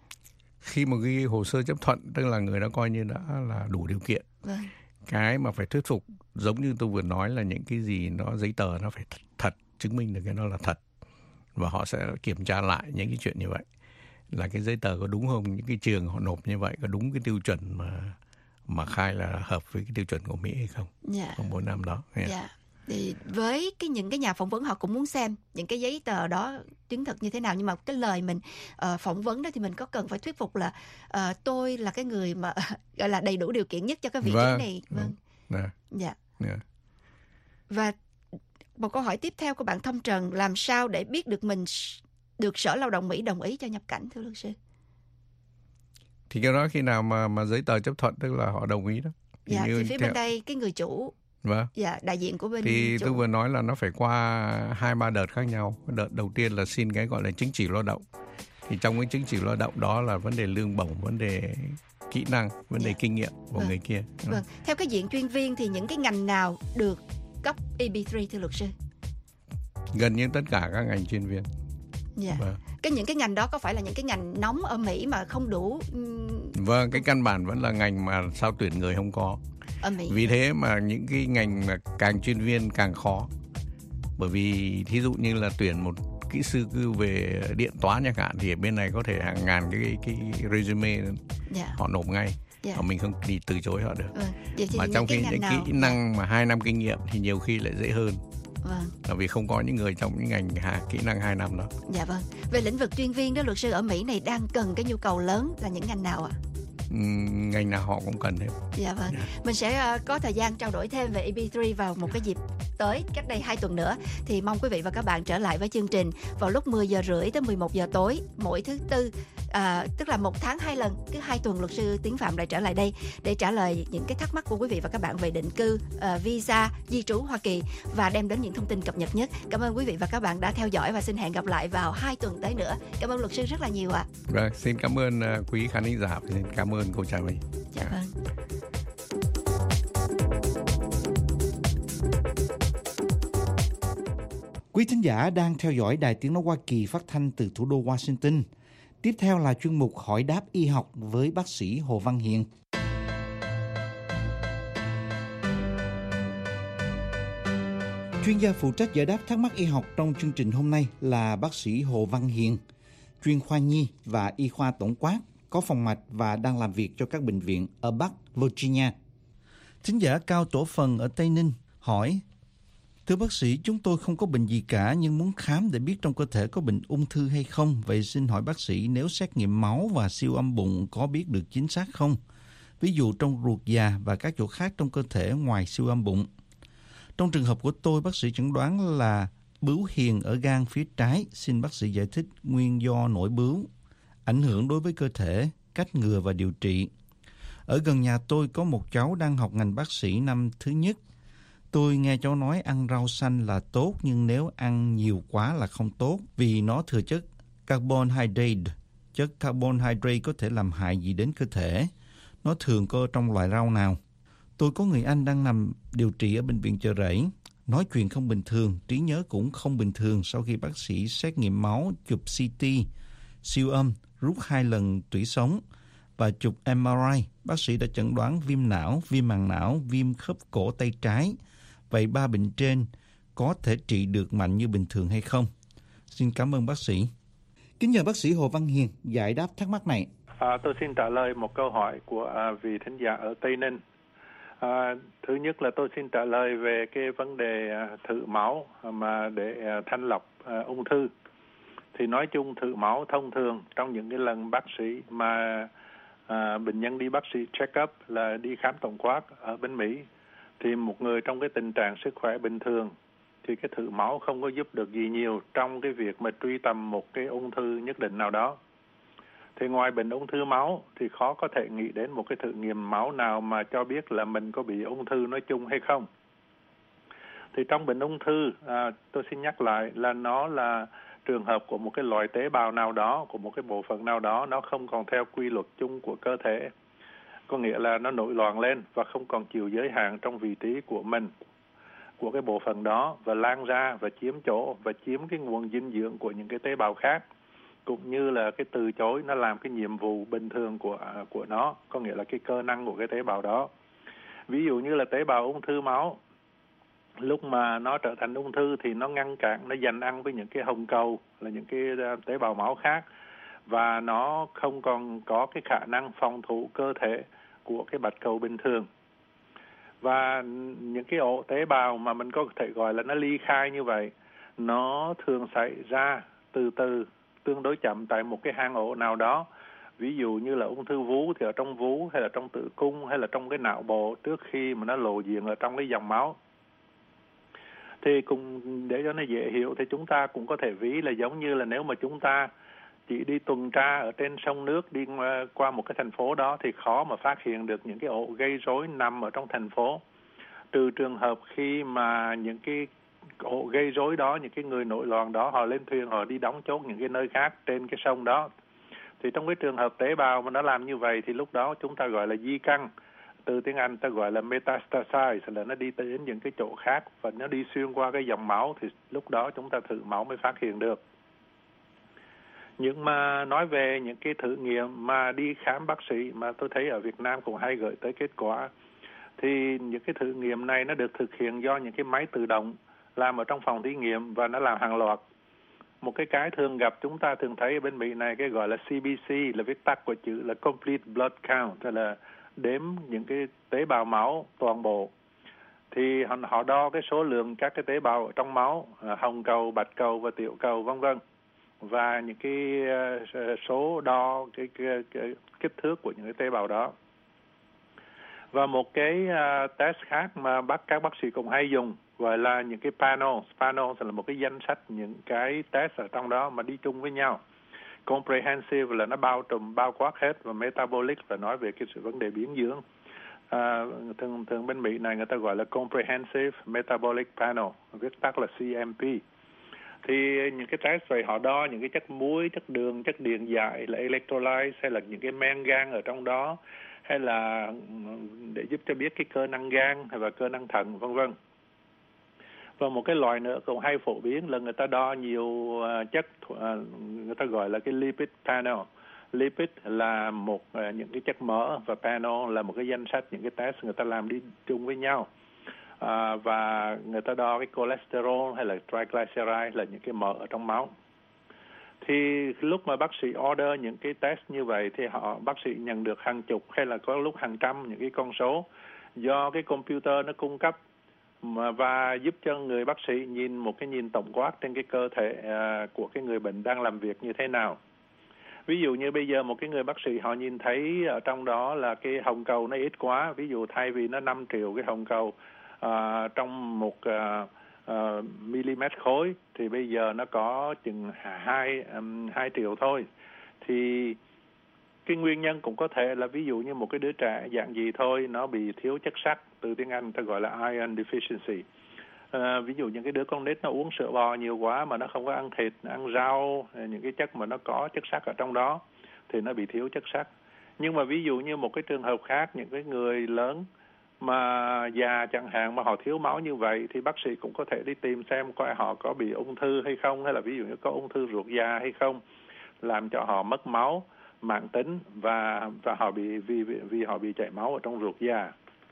Khi mà ghi hồ sơ chấp thuận, tức là người đó coi như đã là đủ điều kiện. Vâng. Cái mà phải thuyết phục giống như tôi vừa nói là những cái gì nó giấy tờ nó phải thật, thật chứng minh được cái nó là thật, và họ sẽ kiểm tra lại những cái chuyện như vậy là cái giấy tờ có đúng không, những cái trường họ nộp như vậy có đúng cái tiêu chuẩn mà mà khai là hợp với cái tiêu chuẩn của Mỹ hay không. Dạ. Trong bốn năm đó. Yeah. Dạ. Thì với cái những cái nhà phỏng vấn họ cũng muốn xem những cái giấy tờ đó chứng thực như thế nào, nhưng mà cái lời mình uh, phỏng vấn đó thì mình có cần phải thuyết phục là uh, tôi là cái người mà gọi là đầy đủ điều kiện nhất cho cái vị vâng. trí này. Vâng. Yeah. Dạ. Yeah. Và một câu hỏi tiếp theo của bạn Thông Trần, làm sao để biết được mình được Sở Lao động Mỹ đồng ý cho nhập cảnh thưa luật sư? Thì cái đó khi nào mà mà giấy tờ chấp thuận tức là họ đồng ý đó. Thì dạ, như thì phía theo... bên đây cái người chủ, vâng. dạ, đại diện của bên thì chủ. tôi vừa nói là nó phải qua hai ba đợt khác nhau. Đợt đầu tiên là xin cái gọi là chứng chỉ lao động. Thì trong cái chứng chỉ lao động đó là vấn đề lương bổng, vấn đề kỹ năng, vấn đề dạ. kinh nghiệm của vâng. người kia. Vâng. Theo cái diện chuyên viên thì những cái ngành nào được cấp E B ba thưa luật sư? Gần như tất cả các ngành chuyên viên. Dạ. Vâng. Cái những cái ngành đó có phải là những cái ngành nóng ở Mỹ mà không đủ? Vâng, cái căn bản vẫn là ngành mà sao tuyển người không có. Ở Mỹ. Vì thế mà những cái ngành mà càng chuyên viên càng khó. Bởi vì thí dụ như là tuyển một kỹ sư cư về điện toán chẳng hạn thì ở bên này có thể hàng ngàn cái cái resume dạ. họ nộp ngay. Dạ. Mà mình không đi từ chối họ được. Vâng. Vậy thì mà những trong khi những nào... kỹ năng mà hai năm kinh nghiệm thì nhiều khi lại dễ hơn. Vâng. Là vì không có những người trong những ngành hà, kỹ năng hai năm đó. Dạ vâng. Về lĩnh vực chuyên viên đó, luật sư, ở Mỹ này đang cần cái nhu cầu lớn là những ngành nào ạ? À? Uhm, ngành nào họ cũng cần hết. Dạ vâng. Yeah. Mình sẽ uh, có thời gian trao đổi thêm về E B ba vào một cái dịp tới, cách đây hai tuần nữa. Thì mong quý vị và các bạn trở lại với chương trình vào lúc mười giờ rưỡi tới mười một giờ tối mỗi thứ tư, à, tức là một tháng hai lần, cứ hai tuần luật sư Tiến Phạm lại trở lại đây để trả lời những cái thắc mắc của quý vị và các bạn về định cư, uh, visa, di trú Hoa Kỳ và đem đến những thông tin cập nhật nhất. Cảm ơn quý vị và các bạn đã theo dõi và xin hẹn gặp lại vào hai tuần tới nữa. Cảm ơn luật sư rất là nhiều ạ. À. Vâng, xin cảm ơn uh, quý khán thính giả, xin cảm ơn cô Trà My. Dạ vâng. Quý thính giả đang theo dõi Đài Tiếng nói Hoa Kỳ phát thanh từ thủ đô Washington. Tiếp theo là chuyên mục Hỏi đáp y học với bác sĩ Hồ Văn Hiền. Chuyên gia phụ trách giải đáp thắc mắc y học trong chương trình hôm nay là bác sĩ Hồ Văn Hiền, chuyên khoa nhi và y khoa tổng quát, có phòng mạch và đang làm việc cho các bệnh viện ở Bắc Virginia. Thính giả Cao Tổ Phần ở Tây Ninh hỏi: thưa bác sĩ, chúng tôi không có bệnh gì cả nhưng muốn khám để biết trong cơ thể có bệnh ung thư hay không. Vậy xin hỏi bác sĩ, nếu xét nghiệm máu và siêu âm bụng có biết được chính xác không? Ví dụ trong ruột già và các chỗ khác trong cơ thể ngoài siêu âm bụng. Trong trường hợp của tôi, bác sĩ chẩn đoán là bướu hiền ở gan phía trái. Xin bác sĩ giải thích nguyên do nổi bướu, ảnh hưởng đối với cơ thể, cách ngừa và điều trị. Ở gần nhà tôi có một cháu đang học ngành bác sĩ năm thứ nhất. Tôi nghe cháu nói ăn rau xanh là tốt, nhưng nếu ăn nhiều quá là không tốt vì nó thừa chất carbohydrate. Chất carbohydrate có thể làm hại gì đến cơ thể? Nó thường có trong loại rau nào? Tôi có người anh đang nằm điều trị ở bệnh viện Chợ Rẫy. Nói chuyện không bình thường, trí nhớ cũng không bình thường. Sau khi bác sĩ xét nghiệm máu, chụp xê tê, siêu âm, rút hai lần tủy sống và chụp em rờ i, bác sĩ đã chẩn đoán viêm não, viêm màng não, viêm khớp cổ tay trái. Vậy ba bệnh trên có thể trị được mạnh như bình thường hay không? Xin cảm ơn bác sĩ. Kính nhờ bác sĩ Hồ Văn Hiền giải đáp thắc mắc này. À, tôi xin trả lời một câu hỏi của à, vị thính giả ở Tây Ninh. À, thứ nhất là tôi xin trả lời về cái vấn đề à, thử máu mà để à, thanh lọc à, ung thư. Thì nói chung thử máu thông thường trong những cái lần bác sĩ mà à, bệnh nhân đi bác sĩ check up là đi khám tổng quát ở bên Mỹ, thì một người trong cái tình trạng sức khỏe bình thường thì cái thử máu không có giúp được gì nhiều trong cái việc mà truy tầm một cái ung thư nhất định nào đó. Thì ngoài bệnh ung thư máu thì khó có thể nghĩ đến một cái thử nghiệm máu nào mà cho biết là mình có bị ung thư nói chung hay không. Thì trong bệnh ung thư, à, tôi xin nhắc lại là nó là trường hợp của một cái loại tế bào nào đó, của một cái bộ phận nào đó, nó không còn theo quy luật chung của cơ thể. Có nghĩa là nó nổi loạn lên và không còn chịu giới hạn trong vị trí của mình, của cái bộ phận đó, và lan ra và chiếm chỗ và chiếm cái nguồn dinh dưỡng của những cái tế bào khác, cũng như là cái từ chối nó làm cái nhiệm vụ bình thường của của nó, có nghĩa là cái cơ năng của cái tế bào đó. Ví dụ như là tế bào ung thư máu, lúc mà nó trở thành ung thư thì nó ngăn cản, nó giành ăn với những cái hồng cầu, là những cái tế bào máu khác, và nó không còn có cái khả năng phòng thủ cơ thể của cái bạch cầu bình thường. Và những cái ổ tế bào mà mình có thể gọi là nó ly khai như vậy, nó thường xảy ra từ từ, tương đối chậm tại một cái hang ổ nào đó. Ví dụ như là ung thư vú thì ở trong vú, hay là trong tử cung, hay là trong cái não bộ trước khi mà nó lộ diện ở trong cái dòng máu. Thì cùng để cho nó dễ hiểu thì chúng ta cũng có thể ví là giống như là nếu mà chúng ta chỉ đi tuần tra ở trên sông nước, đi qua một cái thành phố đó thì khó mà phát hiện được những cái ổ gây rối nằm ở trong thành phố. Trừ trường hợp khi mà những cái ổ gây rối đó, những cái người nổi loạn đó, họ lên thuyền, họ đi đóng chốt những cái nơi khác trên cái sông đó. Thì trong cái trường hợp tế bào mà nó làm như vậy thì lúc đó chúng ta gọi là di căn. Từ tiếng Anh ta gọi là metastasize, là nó đi đến những cái chỗ khác và nó đi xuyên qua cái dòng máu, thì lúc đó chúng ta thử máu mới phát hiện được. Nhưng mà nói về những cái thử nghiệm mà đi khám bác sĩ mà tôi thấy ở Việt Nam cũng hay gửi tới kết quả, thì những cái thử nghiệm này nó được thực hiện do những cái máy tự động làm ở trong phòng thí nghiệm, và nó làm hàng loạt. Một cái cái thường gặp chúng ta thường thấy ở bên Mỹ này, cái gọi là xê bê xê, là viết tắt của chữ là Complete Blood Count, tức là đếm những cái tế bào máu toàn bộ. Thì họ, họ đo cái số lượng các cái tế bào ở trong máu, hồng cầu, bạch cầu và tiểu cầu vân vân, và những cái uh, số đo cái, cái, cái kích thước của những cái tế bào đó. Và một cái uh, test khác mà bác các bác sĩ cũng hay dùng gọi là những cái panel. Panel là một cái danh sách những cái test ở trong đó mà đi chung với nhau. Comprehensive là nó bao trùm, bao quát hết, và metabolic là nói về cái sự vấn đề biến dưỡng. À, thường thường bên Mỹ này người ta gọi là Comprehensive Metabolic Panel, viết tắt là xê em pê. Thì những cái test vậy họ đo những cái chất muối, chất đường, chất điện giải là electrolyte, hay là những cái men gan ở trong đó, hay là để giúp cho biết cái cơ năng gan hay là cơ năng thận vân vân. Và một cái loại nữa cũng hay phổ biến là người ta đo nhiều uh, chất, uh, người ta gọi là cái lipid panel. Lipid là một uh, những cái chất mỡ, và panel là một cái danh sách những cái test người ta làm đi chung với nhau. Uh, và người ta đo cái cholesterol hay là triglyceride là những cái mỡ ở trong máu. Thì lúc mà bác sĩ order những cái test như vậy thì họ bác sĩ nhận được hàng chục hay là có lúc hàng trăm những cái con số do cái computer nó cung cấp, và giúp cho người bác sĩ nhìn một cái nhìn tổng quát trên cái cơ thể uh, của cái người bệnh đang làm việc như thế nào. Ví dụ như bây giờ một cái người bác sĩ họ nhìn thấy ở trong đó là cái hồng cầu nó ít quá, ví dụ thay vì nó năm triệu cái hồng cầu uh, trong một uh, uh, mm khối thì bây giờ nó có chừng hai um, hai triệu thôi. Thì cái nguyên nhân cũng có thể là ví dụ như một cái đứa trẻ dạng gì thôi, nó bị thiếu chất sắt, từ tiếng Anh ta gọi là iron deficiency. À, ví dụ những cái đứa con nít nó uống sữa bò nhiều quá mà nó không có ăn thịt, ăn rau, những cái chất mà nó có chất sắt ở trong đó thì nó bị thiếu chất sắt. Nhưng mà ví dụ như một cái trường hợp khác, những cái người lớn mà già chẳng hạn mà họ thiếu máu như vậy thì bác sĩ cũng có thể đi tìm xem coi họ có bị ung thư hay không, hay là ví dụ như có ung thư ruột già hay không, làm cho họ mất máu mãn tính và và họ bị vì vì họ bị chảy máu ở trong ruột già.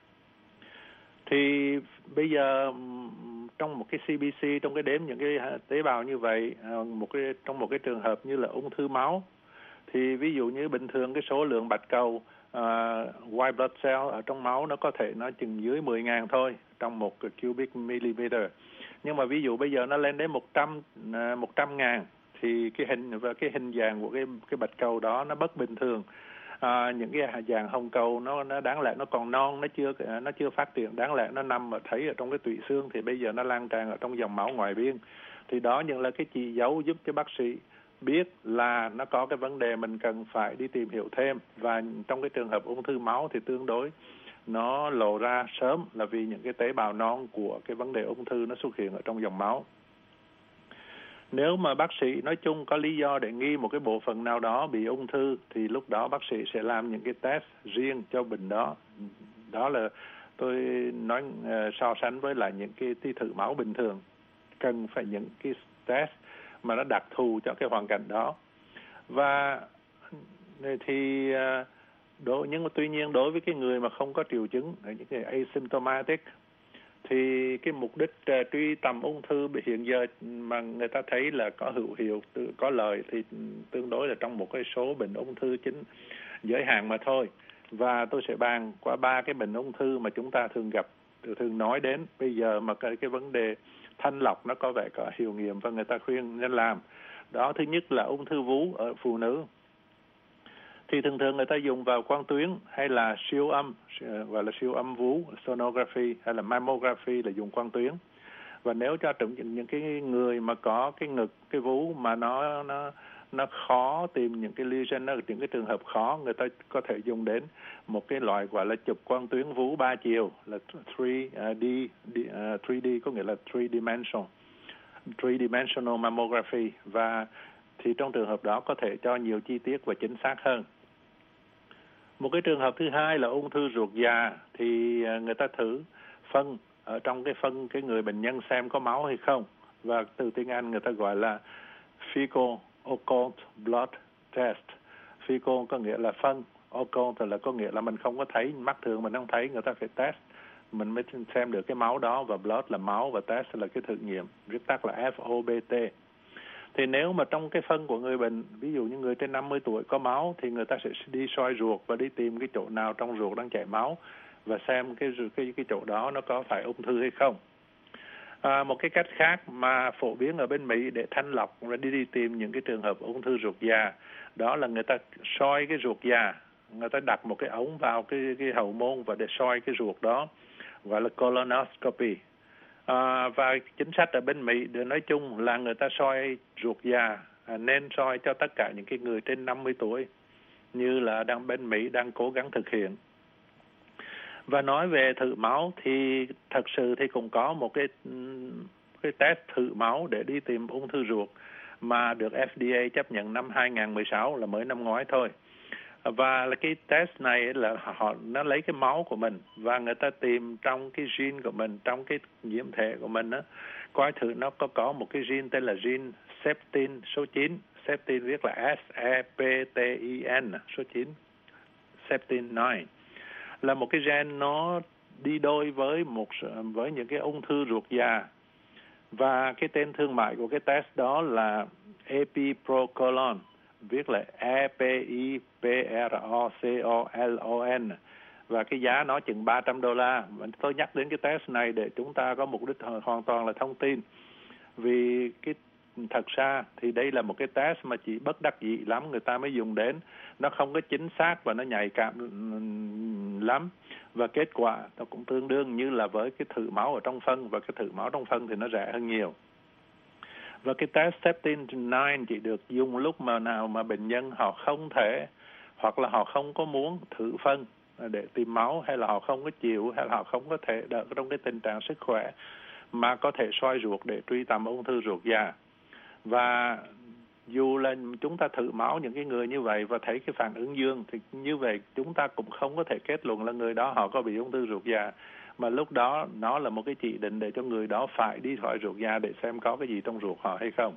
Thì bây giờ trong một cái xê bê xê, trong cái đếm những cái tế bào như vậy, một cái trong một cái trường hợp như là ung thư máu, thì ví dụ như bình thường cái số lượng bạch cầu uh, white blood cell ở trong máu nó có thể nó chừng dưới mười nghìn thôi trong một cubic millimeter. Nhưng mà ví dụ bây giờ nó lên đến một trăm một trăm nghìn thì cái hình và cái hình dạng của cái cái bạch cầu đó nó bất bình thường. À, những cái dạng hồng cầu nó nó đáng lẽ nó còn non, nó chưa nó chưa phát triển, đáng lẽ nó nằm ở thấy ở trong cái tụy xương, thì bây giờ nó lan tràn ở trong dòng máu ngoài biên. Thì đó những là cái chỉ dấu giúp cho bác sĩ biết là nó có cái vấn đề mình cần phải đi tìm hiểu thêm. Và trong cái trường hợp ung thư máu thì tương đối nó lộ ra sớm là vì những cái tế bào non của cái vấn đề ung thư nó xuất hiện ở trong dòng máu. Nếu mà bác sĩ nói chung có lý do để nghi một cái bộ phận nào đó bị ung thư thì lúc đó bác sĩ sẽ làm những cái test riêng cho bệnh đó. Đó là tôi nói uh, so sánh với lại những cái, cái thử máu bình thường. Cần phải những cái test mà nó đặc thù cho cái hoàn cảnh đó. Và thì uh, đối, nhưng mà tuy nhiên đối với cái người mà không có triệu chứng, những cái asymptomatic, thì cái mục đích uh, truy tầm ung thư hiện giờ mà người ta thấy là có hữu hiệu, có lợi thì tương đối là trong một cái số bệnh ung thư chính giới hạn mà thôi. Và tôi sẽ bàn qua ba cái bệnh ung thư mà chúng ta thường gặp, thường nói đến bây giờ mà cái, cái vấn đề thanh lọc nó có vẻ có hiệu nghiệm và người ta khuyên nên làm. Đó, thứ nhất là ung thư vú ở phụ nữ. Thì thường thường người ta dùng vào quang tuyến hay là siêu âm, gọi là siêu âm vú, sonography, hay là mammography là dùng quang tuyến. Và nếu cho những những cái người mà có cái ngực, cái vú mà nó nó nó khó tìm những cái lesion, những cái trường hợp khó, người ta có thể dùng đến một cái loại gọi là chụp quang tuyến vú ba chiều là three D, uh, three D có nghĩa là three dimensional, three dimensional mammography. Và thì trong trường hợp đó có thể cho nhiều chi tiết và chính xác hơn. Một cái trường hợp thứ hai là ung thư ruột già, thì người ta thử phân ở trong cái phân cái người bệnh nhân xem có máu hay không, và từ tiếng Anh người ta gọi là fecal occult blood test. Fecal có nghĩa là phân, occult là có nghĩa là mình không có thấy, mắt thường mình không thấy, người ta phải test mình mới xem được cái máu đó, và blood là máu và test là cái thử nghiệm, viết tắt là ép o bê tê. Thì nếu mà trong cái phân của người bệnh, ví dụ như người trên năm mươi tuổi có máu, thì người ta sẽ đi soi ruột và đi tìm cái chỗ nào trong ruột đang chảy máu và xem cái cái cái chỗ đó nó có phải ung thư hay không. À, một cái cách khác mà phổ biến ở bên Mỹ để thanh lọc và đi đi tìm những cái trường hợp ung thư ruột già, đó là người ta soi cái ruột già, người ta đặt một cái ống vào cái cái hậu môn và để soi cái ruột đó, gọi là colonoscopy. À, và chính sách ở bên Mỹ để nói chung là người ta soi ruột già à, nên soi cho tất cả những cái người trên năm mươi tuổi, như là đang bên Mỹ đang cố gắng thực hiện. Và nói về thử máu thì thật sự thì cũng có một cái cái test thử máu để đi tìm ung thư ruột mà được ép đê a chấp nhận năm hai không một sáu, là mới năm ngoái thôi. Và là cái test này là họ nó lấy cái máu của mình và người ta tìm trong cái gene của mình, trong cái nhiễm thể của mình đó, coi thử nó có có một cái gene tên là gene septin số chín. Septin viết là S E P T I N số chín, septin chín, là một cái gen nó đi đôi với một với những cái ung thư ruột già. Và cái tên thương mại của cái test đó là Epiprocolon, viết là E P I P R O C O L O N, và cái giá nó chừng ba trăm đô la. Tôi nhắc đến cái test này để chúng ta có mục đích hoàn toàn là thông tin, vì cái thật ra thì đây là một cái test mà chỉ bất đắc dĩ lắm người ta mới dùng đến. Nó không có chính xác và nó nhạy cảm lắm. Và kết quả nó cũng tương đương như là với cái thử máu ở trong phân, và cái thử máu trong phân thì nó rẻ hơn nhiều. Và cái test septin chín chỉ được dùng lúc mà nào mà bệnh nhân họ không thể hoặc là họ không có muốn thử phân để tìm máu, hay là họ không có chịu, hay là họ không có thể đỡ trong cái tình trạng sức khỏe mà có thể soi ruột để truy tầm ung thư ruột già. Và dù là chúng ta thử máu những cái người như vậy và thấy cái phản ứng dương, thì như vậy chúng ta cũng không có thể kết luận là người đó họ có bị ung thư ruột già, mà lúc đó nó là một cái chỉ định để cho người đó phải đi hỏi ruột già để xem có cái gì trong ruột họ hay không.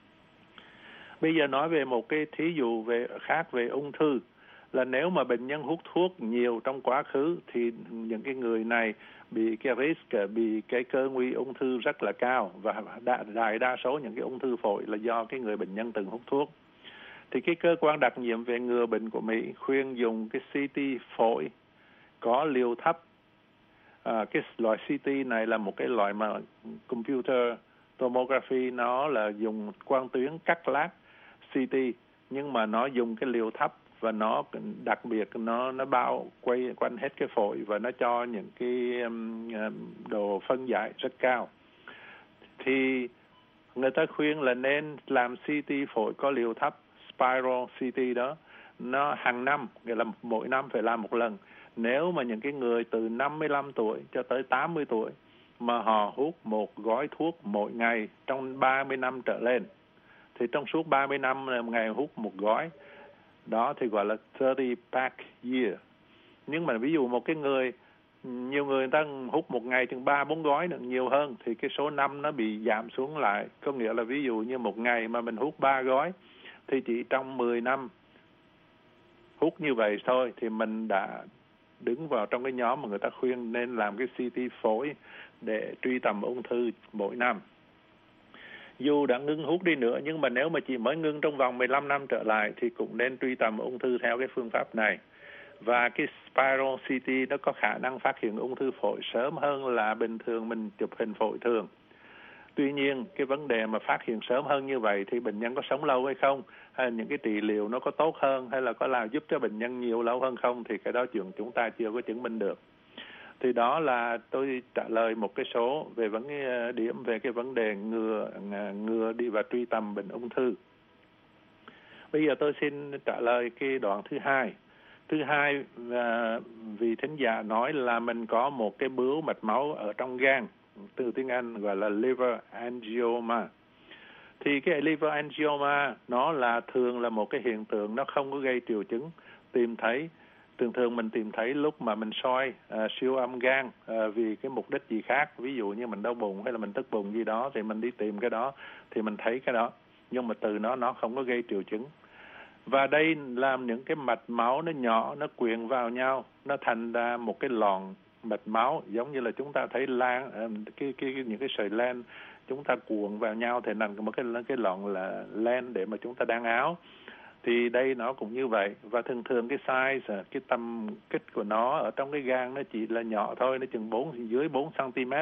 Bây giờ nói về một cái thí dụ về khác về ung thư, là nếu mà bệnh nhân hút thuốc nhiều trong quá khứ thì những cái người này bị cái risk, bị cái cơ nguy ung thư rất là cao, và đại, đại đa số những cái ung thư phổi là do cái người bệnh nhân từng hút thuốc. Thì cái cơ quan đặc nhiệm về ngừa bệnh của Mỹ khuyên dùng cái xê tê phổi có liều thấp. À, cái loại xê tê này là một cái loại mà computer tomography, nó là dùng quang tuyến cắt lát xê tê, nhưng mà nó dùng cái liều thấp, và nó đặc biệt nó nó bao quay quanh hết cái phổi, và nó cho những cái um, độ phân giải rất cao. Thì người ta khuyên là nên làm xê tê phổi có liều thấp, spiral xê tê đó, nó hàng năm, nghĩa là mỗi năm phải làm một lần. Nếu mà những cái người từ năm mươi lăm tuổi cho tới tám mươi tuổi mà họ hút một gói thuốc mỗi ngày trong ba mươi năm trở lên, thì trong suốt ba mươi năm ngày hút một gói, đó thì gọi là thirty pack year. Nhưng mà ví dụ một cái người, nhiều người, người ta hút một ngày chừng ba bốn gói nữa, nhiều hơn, thì cái số năm nó bị giảm xuống lại. Có nghĩa là ví dụ như một ngày mà mình hút ba gói, thì chỉ trong mười năm hút như vậy thôi thì mình đã đứng vào trong cái nhóm mà người ta khuyên nên làm cái xê tê phổi để truy tầm ung thư mỗi năm. Dù đã ngưng hút đi nữa, nhưng mà nếu mà chỉ mới ngưng trong vòng mười lăm năm trở lại thì cũng nên truy tầm ung thư theo cái phương pháp này. Và cái spiral xê tê nó có khả năng phát hiện ung thư phổi sớm hơn là bình thường mình chụp hình phổi thường. Tuy nhiên, cái vấn đề mà phát hiện sớm hơn như vậy thì bệnh nhân có sống lâu hay không? Hay những cái trị liệu nó có tốt hơn, hay là có làm giúp cho bệnh nhân nhiều lâu hơn không? Thì cái đó chuyện chúng ta chưa có chứng minh được. Thì đó là tôi trả lời một cái số về vấn điểm về cái vấn đề ngừa ngừa đi và truy tầm bệnh ung thư. Bây giờ tôi xin trả lời cái đoạn thứ hai. Thứ hai, vì thính giả nói là mình có một cái bướu mạch máu ở trong gan, từ tiếng Anh gọi là liver angioma. Thì cái liver angioma nó là thường là một cái hiện tượng, nó không có gây triệu chứng, tìm thấy thường thường mình tìm thấy lúc mà mình soi uh, siêu âm gan uh, vì cái mục đích gì khác, ví dụ như mình đau bụng hay là mình tức bụng gì đó thì mình đi tìm cái đó thì mình thấy cái đó, nhưng mà từ nó nó không có gây triệu chứng. Và đây làm những cái mạch máu nó nhỏ, nó quyện vào nhau, nó thành ra một cái lọn mạch máu, giống như là chúng ta thấy lan cái cái, cái những cái sợi len chúng ta cuộn vào nhau thì thành một cái cái lọn là len để mà chúng ta đan áo. Thì đây nó cũng như vậy, và thường thường cái size, cái tầm kích của nó ở trong cái gan nó chỉ là nhỏ thôi, nó chừng bốn dưới bốn xăng-ti-mét.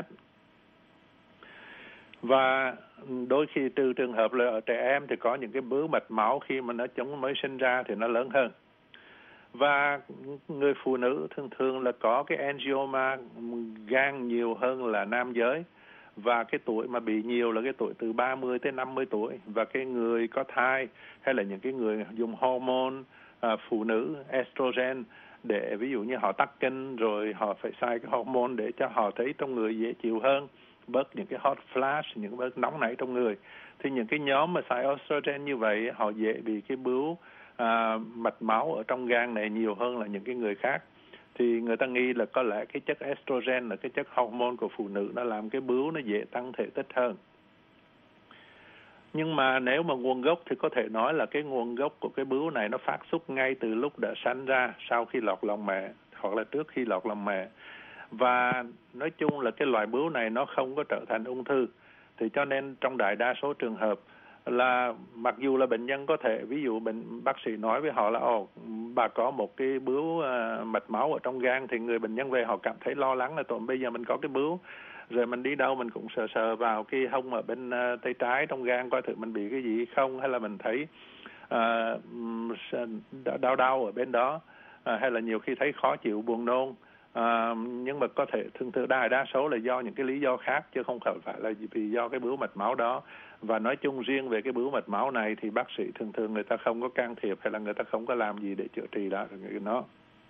Và đôi khi trừ trường hợp là ở trẻ em thì có những cái bướu mạch máu khi mà nó chúng mới sinh ra thì nó lớn hơn. Và người phụ nữ thường thường là có cái angioma gan nhiều hơn là nam giới. Và cái tuổi mà bị nhiều là cái tuổi từ ba mươi tới năm mươi tuổi. Và cái người có thai hay là những cái người dùng hormone à, phụ nữ, estrogen, để ví dụ như họ tắc kinh rồi họ phải xài cái hormone để cho họ thấy trong người dễ chịu hơn, bớt những cái hot flash, những cái bớt nóng nảy trong người. Thì những cái nhóm mà xài estrogen như vậy họ dễ bị cái bướu à, mạch máu ở trong gan này nhiều hơn là những cái người khác. Thì người ta nghĩ là có lẽ cái chất estrogen là cái chất hormone của phụ nữ, nó làm cái bướu nó dễ tăng thể tích hơn. Nhưng mà nếu mà nguồn gốc thì có thể nói là cái nguồn gốc của cái bướu này nó phát xuất ngay từ lúc đã sanh ra, sau khi lọt lòng mẹ hoặc là trước khi lọt lòng mẹ. Và nói chung là cái loại bướu này nó không có trở thành ung thư. Thì cho nên trong đại đa số trường hợp là mặc dù là bệnh nhân có thể, ví dụ bệnh bác sĩ nói với họ là ồ bà có một cái bướu uh, mạch máu ở trong gan, thì người bệnh nhân về họ cảm thấy lo lắng là tụi bây giờ mình có cái bướu Rồi mình đi đâu mình cũng sờ sờ vào cái hông ở bên uh, tay trái trong gan coi thử mình bị cái gì không, hay là mình thấy uh, đau đau ở bên đó, uh, hay là nhiều khi thấy khó chịu buồn nôn. À, nhưng mà có thể thường thường đại đa số là do những cái lý do khác chứ không phải là vì do cái bướu mạch máu đó. Và nói chung riêng về cái bướu mạch máu này thì bác sĩ thường thường người ta không có can thiệp hay là người ta không có làm gì để chữa trị đó nó.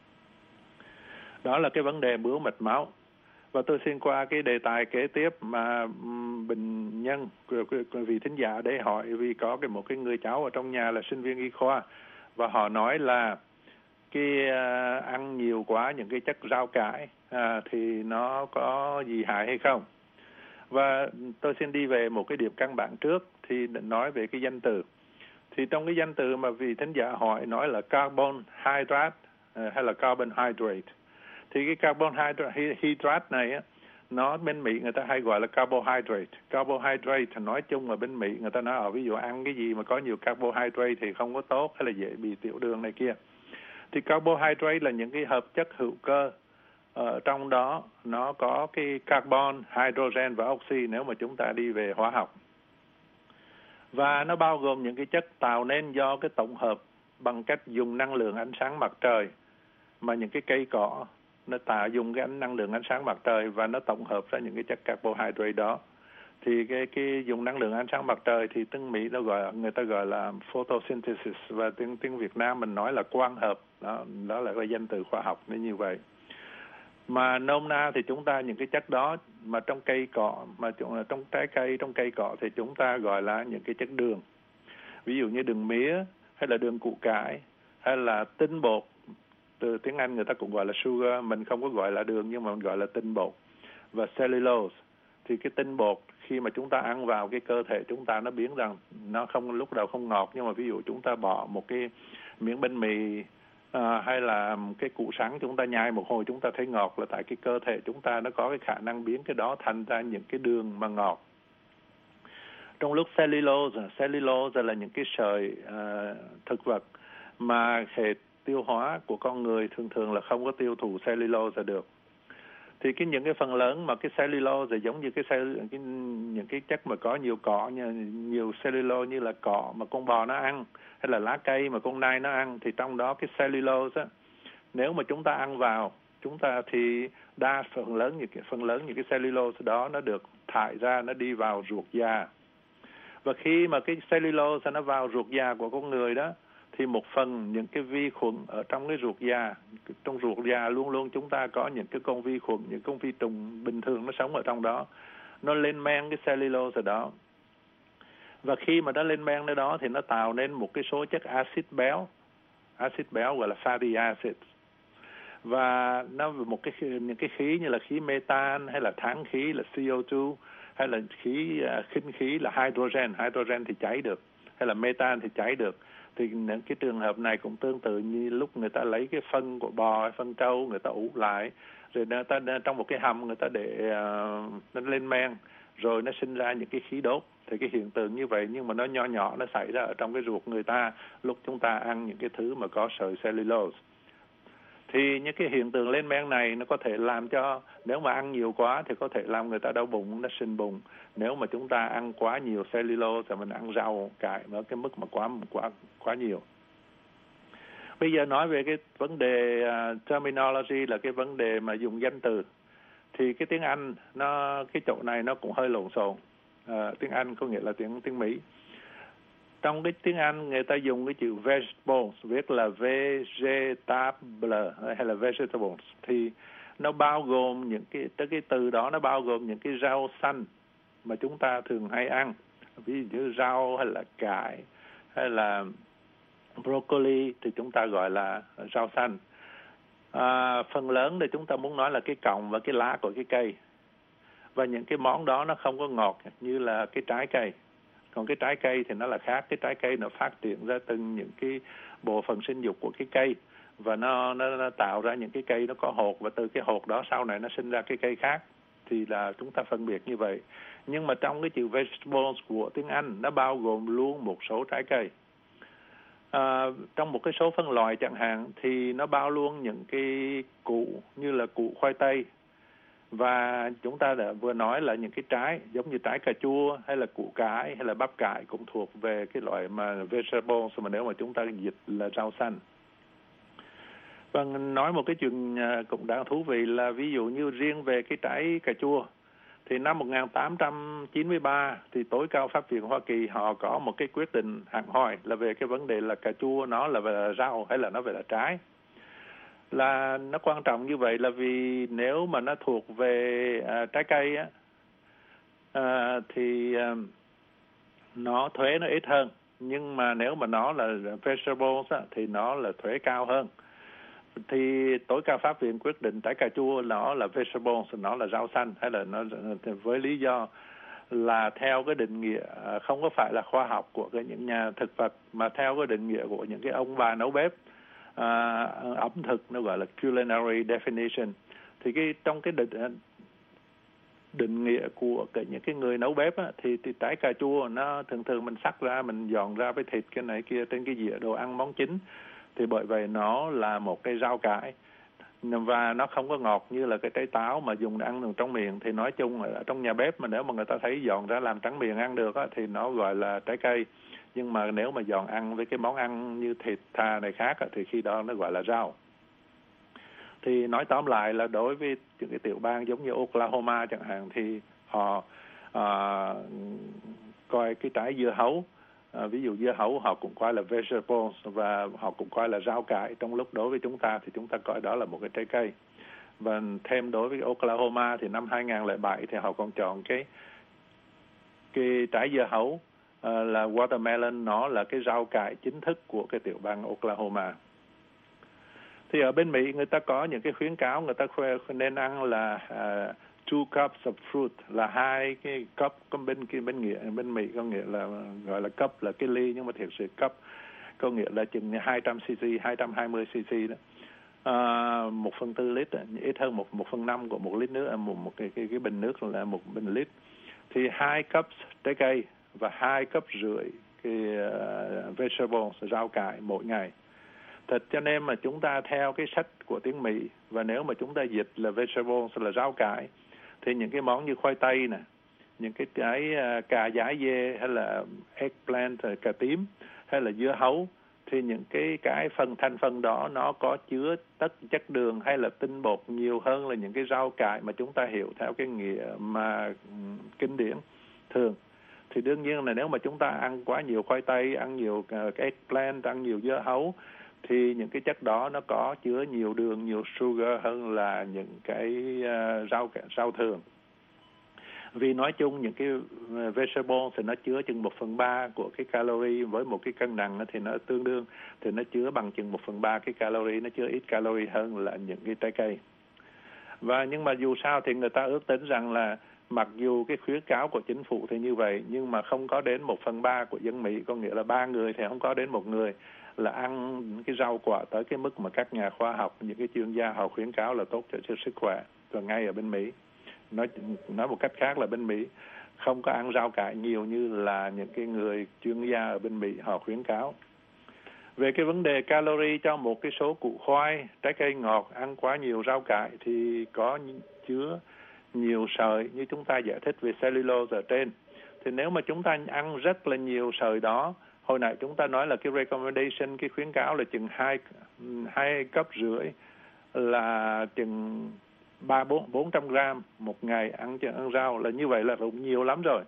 Đó là cái vấn đề bướu mạch máu. Và tôi xin qua cái đề tài kế tiếp mà um, bệnh nhân vị thính giả để hỏi, vì có cái một cái người cháu ở trong nhà là sinh viên y khoa và họ nói là cái uh, ăn nhiều quá những cái chất rau cải uh, thì nó có gì hại hay không. Và tôi xin đi về một cái điểm căn bản trước thì nói về cái danh từ. Thì trong cái danh từ mà vị thính giả hỏi nói là carbon hydrate uh, hay là carbon hydrate, thì cái carbon hydrate này á, nó bên Mỹ người ta hay gọi là carbohydrate. Carbohydrate nói chung là bên Mỹ người ta nói ở ví dụ ăn cái gì mà có nhiều carbohydrate thì không có tốt hay là dễ bị tiểu đường này kia. Thì carbohydrate là những cái hợp chất hữu cơ, ở trong đó nó có cái carbon, hydrogen và oxy nếu mà chúng ta đi về hóa học. Và nó bao gồm những cái chất tạo nên do cái tổng hợp bằng cách dùng năng lượng ánh sáng mặt trời, mà những cái cây cỏ nó tạo dùng cái ánh năng lượng ánh sáng mặt trời và nó tổng hợp ra những cái chất carbohydrate đó. Thì cái cái dùng năng lượng ánh sáng mặt trời thì tiếng Mỹ nó gọi người ta gọi là photosynthesis, và tiếng tiếng Việt Nam mình nói là quang hợp. Đó, đó là cái danh từ khoa học nên như vậy. Mà nôm na thì chúng ta những cái chất đó mà trong cây cỏ, mà trong trái cây, trong cây cỏ thì chúng ta gọi là những cái chất đường. Ví dụ như đường mía hay là đường củ cải hay là tinh bột, từ tiếng Anh người ta cũng gọi là sugar, mình không có gọi là đường nhưng mà mình gọi là tinh bột. Và cellulose, thì cái tinh bột khi mà chúng ta ăn vào cái cơ thể chúng ta nó biến rằng nó không lúc đầu không ngọt, nhưng mà ví dụ chúng ta bỏ một cái miếng bánh mì à, hay là cái củ sắn chúng ta nhai một hồi chúng ta thấy ngọt, là tại cái cơ thể chúng ta nó có cái khả năng biến cái đó thành ra những cái đường mà ngọt. Trong lúc cellulose, cellulose là những cái sợi uh, thực vật mà hệ tiêu hóa của con người thường thường là không có tiêu thụ cellulose được. Thì cái những cái phần lớn mà cái cellulose là giống như cái, cell, cái những cái chất mà có nhiều cỏ, nhiều cellulose như là cỏ mà con bò nó ăn hay là lá cây mà con nai nó ăn, thì trong đó cái cellulose á, nếu mà chúng ta ăn vào chúng ta thì đa phần lớn những cái phần lớn những cái cellulose đó nó được thải ra, nó đi vào ruột già. Và khi mà cái cellulose nó vào ruột già của con người đó, thì một phần những cái vi khuẩn ở trong cái ruột già, trong ruột già luôn luôn chúng ta có những cái con vi khuẩn, những con vi trùng bình thường nó sống ở trong đó, nó lên men cái cellulose đó. Và khi mà nó lên men ở đó thì nó tạo nên một cái số chất axit béo, axit béo gọi là fatty acids. Và nó một cái những cái khí như là khí metan hay là than khí là xê o hai hay là khí uh, khinh khí là hydrogen, hydrogen thì cháy được, hay là metan thì cháy được. Thì những cái trường hợp này cũng tương tự như lúc người ta lấy cái phân của bò, phân trâu, người ta ủ lại, rồi người ta trong một cái hầm người ta để uh, nó lên men, rồi nó sinh ra những cái khí đốt. Thì cái hiện tượng như vậy nhưng mà nó nhỏ nhỏ nó xảy ra ở trong cái ruột người ta lúc chúng ta ăn những cái thứ mà có sợi cellulose. Thì những cái hiện tượng lên men này nó có thể làm cho, nếu mà ăn nhiều quá thì có thể làm người ta đau bụng, nó sưng bụng. Nếu mà chúng ta ăn quá nhiều cellulose, rồi mình ăn rau cải ở cái mức mà quá quá quá nhiều. Bây giờ nói về cái vấn đề uh, terminology, là cái vấn đề mà dùng danh từ. Thì cái tiếng Anh nó cái chỗ này nó cũng hơi lộn xộn. Uh, tiếng Anh có nghĩa là tiếng tiếng Mỹ. Trong cái tiếng Anh người ta dùng cái chữ vegetables, viết là vegetable hay là vegetables, thì nó bao gồm những cái cái từ đó nó bao gồm những cái rau xanh mà chúng ta thường hay ăn, ví dụ như rau hay là cải hay là broccoli thì chúng ta gọi là rau xanh. À, phần lớn thì chúng ta muốn nói là cái cọng và cái lá của cái cây, và những cái món đó nó không có ngọt như là cái trái cây. Còn cái trái cây thì nó là khác, cái trái cây nó phát triển ra từng những cái bộ phận sinh dục của cái cây, và nó, nó, nó tạo ra những cái cây nó có hột, và từ cái hột đó sau này nó sinh ra cái cây khác, thì là chúng ta phân biệt như vậy. Nhưng mà trong cái chữ vegetables của tiếng Anh nó bao gồm luôn một số trái cây. À, trong một cái số phân loại chẳng hạn thì nó bao luôn những cái củ như là củ khoai tây, Và chúng ta đã vừa nói là những cái trái giống như trái cà chua hay là củ cải hay là bắp cải cũng thuộc về cái loại mà vegetables, mà nếu mà chúng ta dịch là rau xanh. Vâng, nói một cái chuyện cũng đáng thú vị là ví dụ như riêng về cái trái cà chua thì năm một nghìn tám trăm chín mươi ba thì tối cao pháp viện Hoa Kỳ họ có một cái quyết định hẳn hoi là về cái vấn đề là cà chua nó là về rau hay là nó về là trái. Là nó quan trọng như vậy là vì nếu mà nó thuộc về à, trái cây á à, thì à, nó thuế nó ít hơn, nhưng mà nếu mà nó là vegetables á, thì nó là thuế cao hơn. Thì tối cao pháp viện quyết định trái cà chua nó là vegetables, nó là rau xanh, hay là nó với lý do là theo cái định nghĩa không có phải là khoa học của cái những nhà thực vật, mà theo cái định nghĩa của những cái ông bà nấu bếp à, ẩm thực, nó gọi là culinary definition. Thì cái trong cái định định nghĩa của cái những cái người nấu bếp á, thì, thì trái cà chua nó thường thường mình sắc ra, mình dọn ra với thịt cái này kia trên cái dĩa đồ ăn món chính, thì bởi vậy nó là một cái rau cải và nó không có ngọt như là cái trái táo mà dùng để ăn trong miệng. Thì nói chung ở trong nhà bếp mà nếu mà người ta thấy dọn ra làm trắng miệng ăn được á, thì nó gọi là trái cây. Nhưng mà nếu mà dọn ăn với cái món ăn như thịt thà này khác á, thì khi đó nó gọi là rau. Thì nói tóm lại là đối với những cái tiểu bang giống như Oklahoma chẳng hạn, thì họ à, coi cái trái dưa hấu, à, ví dụ dưa hấu họ cũng coi là vegetables và họ cũng coi là rau cải. Trong lúc đối với chúng ta thì chúng ta coi đó là một cái trái cây. Và thêm đối với Oklahoma thì năm hai nghìn lẻ bảy thì họ còn chọn cái cái trái dưa hấu à, là watermelon, nó là cái rau cải chính thức của cái tiểu bang Oklahoma. Thì ở bên Mỹ người ta có những cái khuyến cáo, người ta khoe nên ăn là uh, two cups of fruit, là hai cái cup. Có bên kia bên nghĩa bên Mỹ có nghĩa là gọi là cup là cái ly, nhưng mà thiệt sự cup có nghĩa là chừng hai trăm xê xê, hai trăm hai mươi xê xê đó, uh, một phần tư lít, ít hơn một một phần năm của một lít nước, một một cái cái cái bình nước là một bình lít. Thì hai cup trái cây và hai cup rưỡi cái uh, vegetables, rau cải mỗi ngày. Thật cho nên mà chúng ta theo cái sách của tiếng Mỹ, và nếu mà chúng ta dịch là vegetables là rau cải, thì những cái món như khoai tây nè, những cái trái uh, cà dái dê hay là eggplant, cà tím hay là dưa hấu, thì những cái cái phần thành phần đó nó có chứa tất chất đường hay là tinh bột nhiều hơn là những cái rau cải mà chúng ta hiểu theo cái nghĩa mà um, kinh điển thường. Thì đương nhiên là nếu mà chúng ta ăn quá nhiều khoai tây, ăn nhiều uh, eggplant, ăn nhiều dưa hấu, thì những cái chất đó nó có chứa nhiều đường, nhiều sugar hơn là những cái uh, rau rau thường. Vì nói chung những cái vegetable thì nó chứa chừng một phần ba của cái calorie, với một cái cân nặng thì nó tương đương, thì nó chứa bằng chừng một phần ba cái calorie, nó chứa ít calorie hơn là những cái trái cây. Và nhưng mà dù sao thì người ta ước tính rằng là mặc dù cái khuyến cáo của chính phủ thì như vậy, nhưng mà không có đến một phần ba của dân Mỹ, có nghĩa là ba người thì không có đến một người là ăn cái rau quả tới cái mức mà các nhà khoa học, những cái chuyên gia họ khuyến cáo là tốt cho sức khỏe. Và ngay ở bên Mỹ, nói nói một cách khác là bên Mỹ không có ăn rau cải nhiều như là những cái người chuyên gia ở bên Mỹ họ khuyến cáo. Về cái vấn đề calorie cho một cái số củ khoai, trái cây ngọt, ăn quá nhiều rau cải thì có chứa nhiều sợi như chúng ta giải thích về cellulose ở trên. Thì nếu mà chúng ta ăn rất là nhiều sợi đó, hồi nãy chúng ta nói là cái recommendation, cái khuyến cáo là chừng hai hai cup rưỡi là chừng ba bốn bốn trăm gram một ngày ăn ăn rau, là như vậy là cũng nhiều lắm rồi.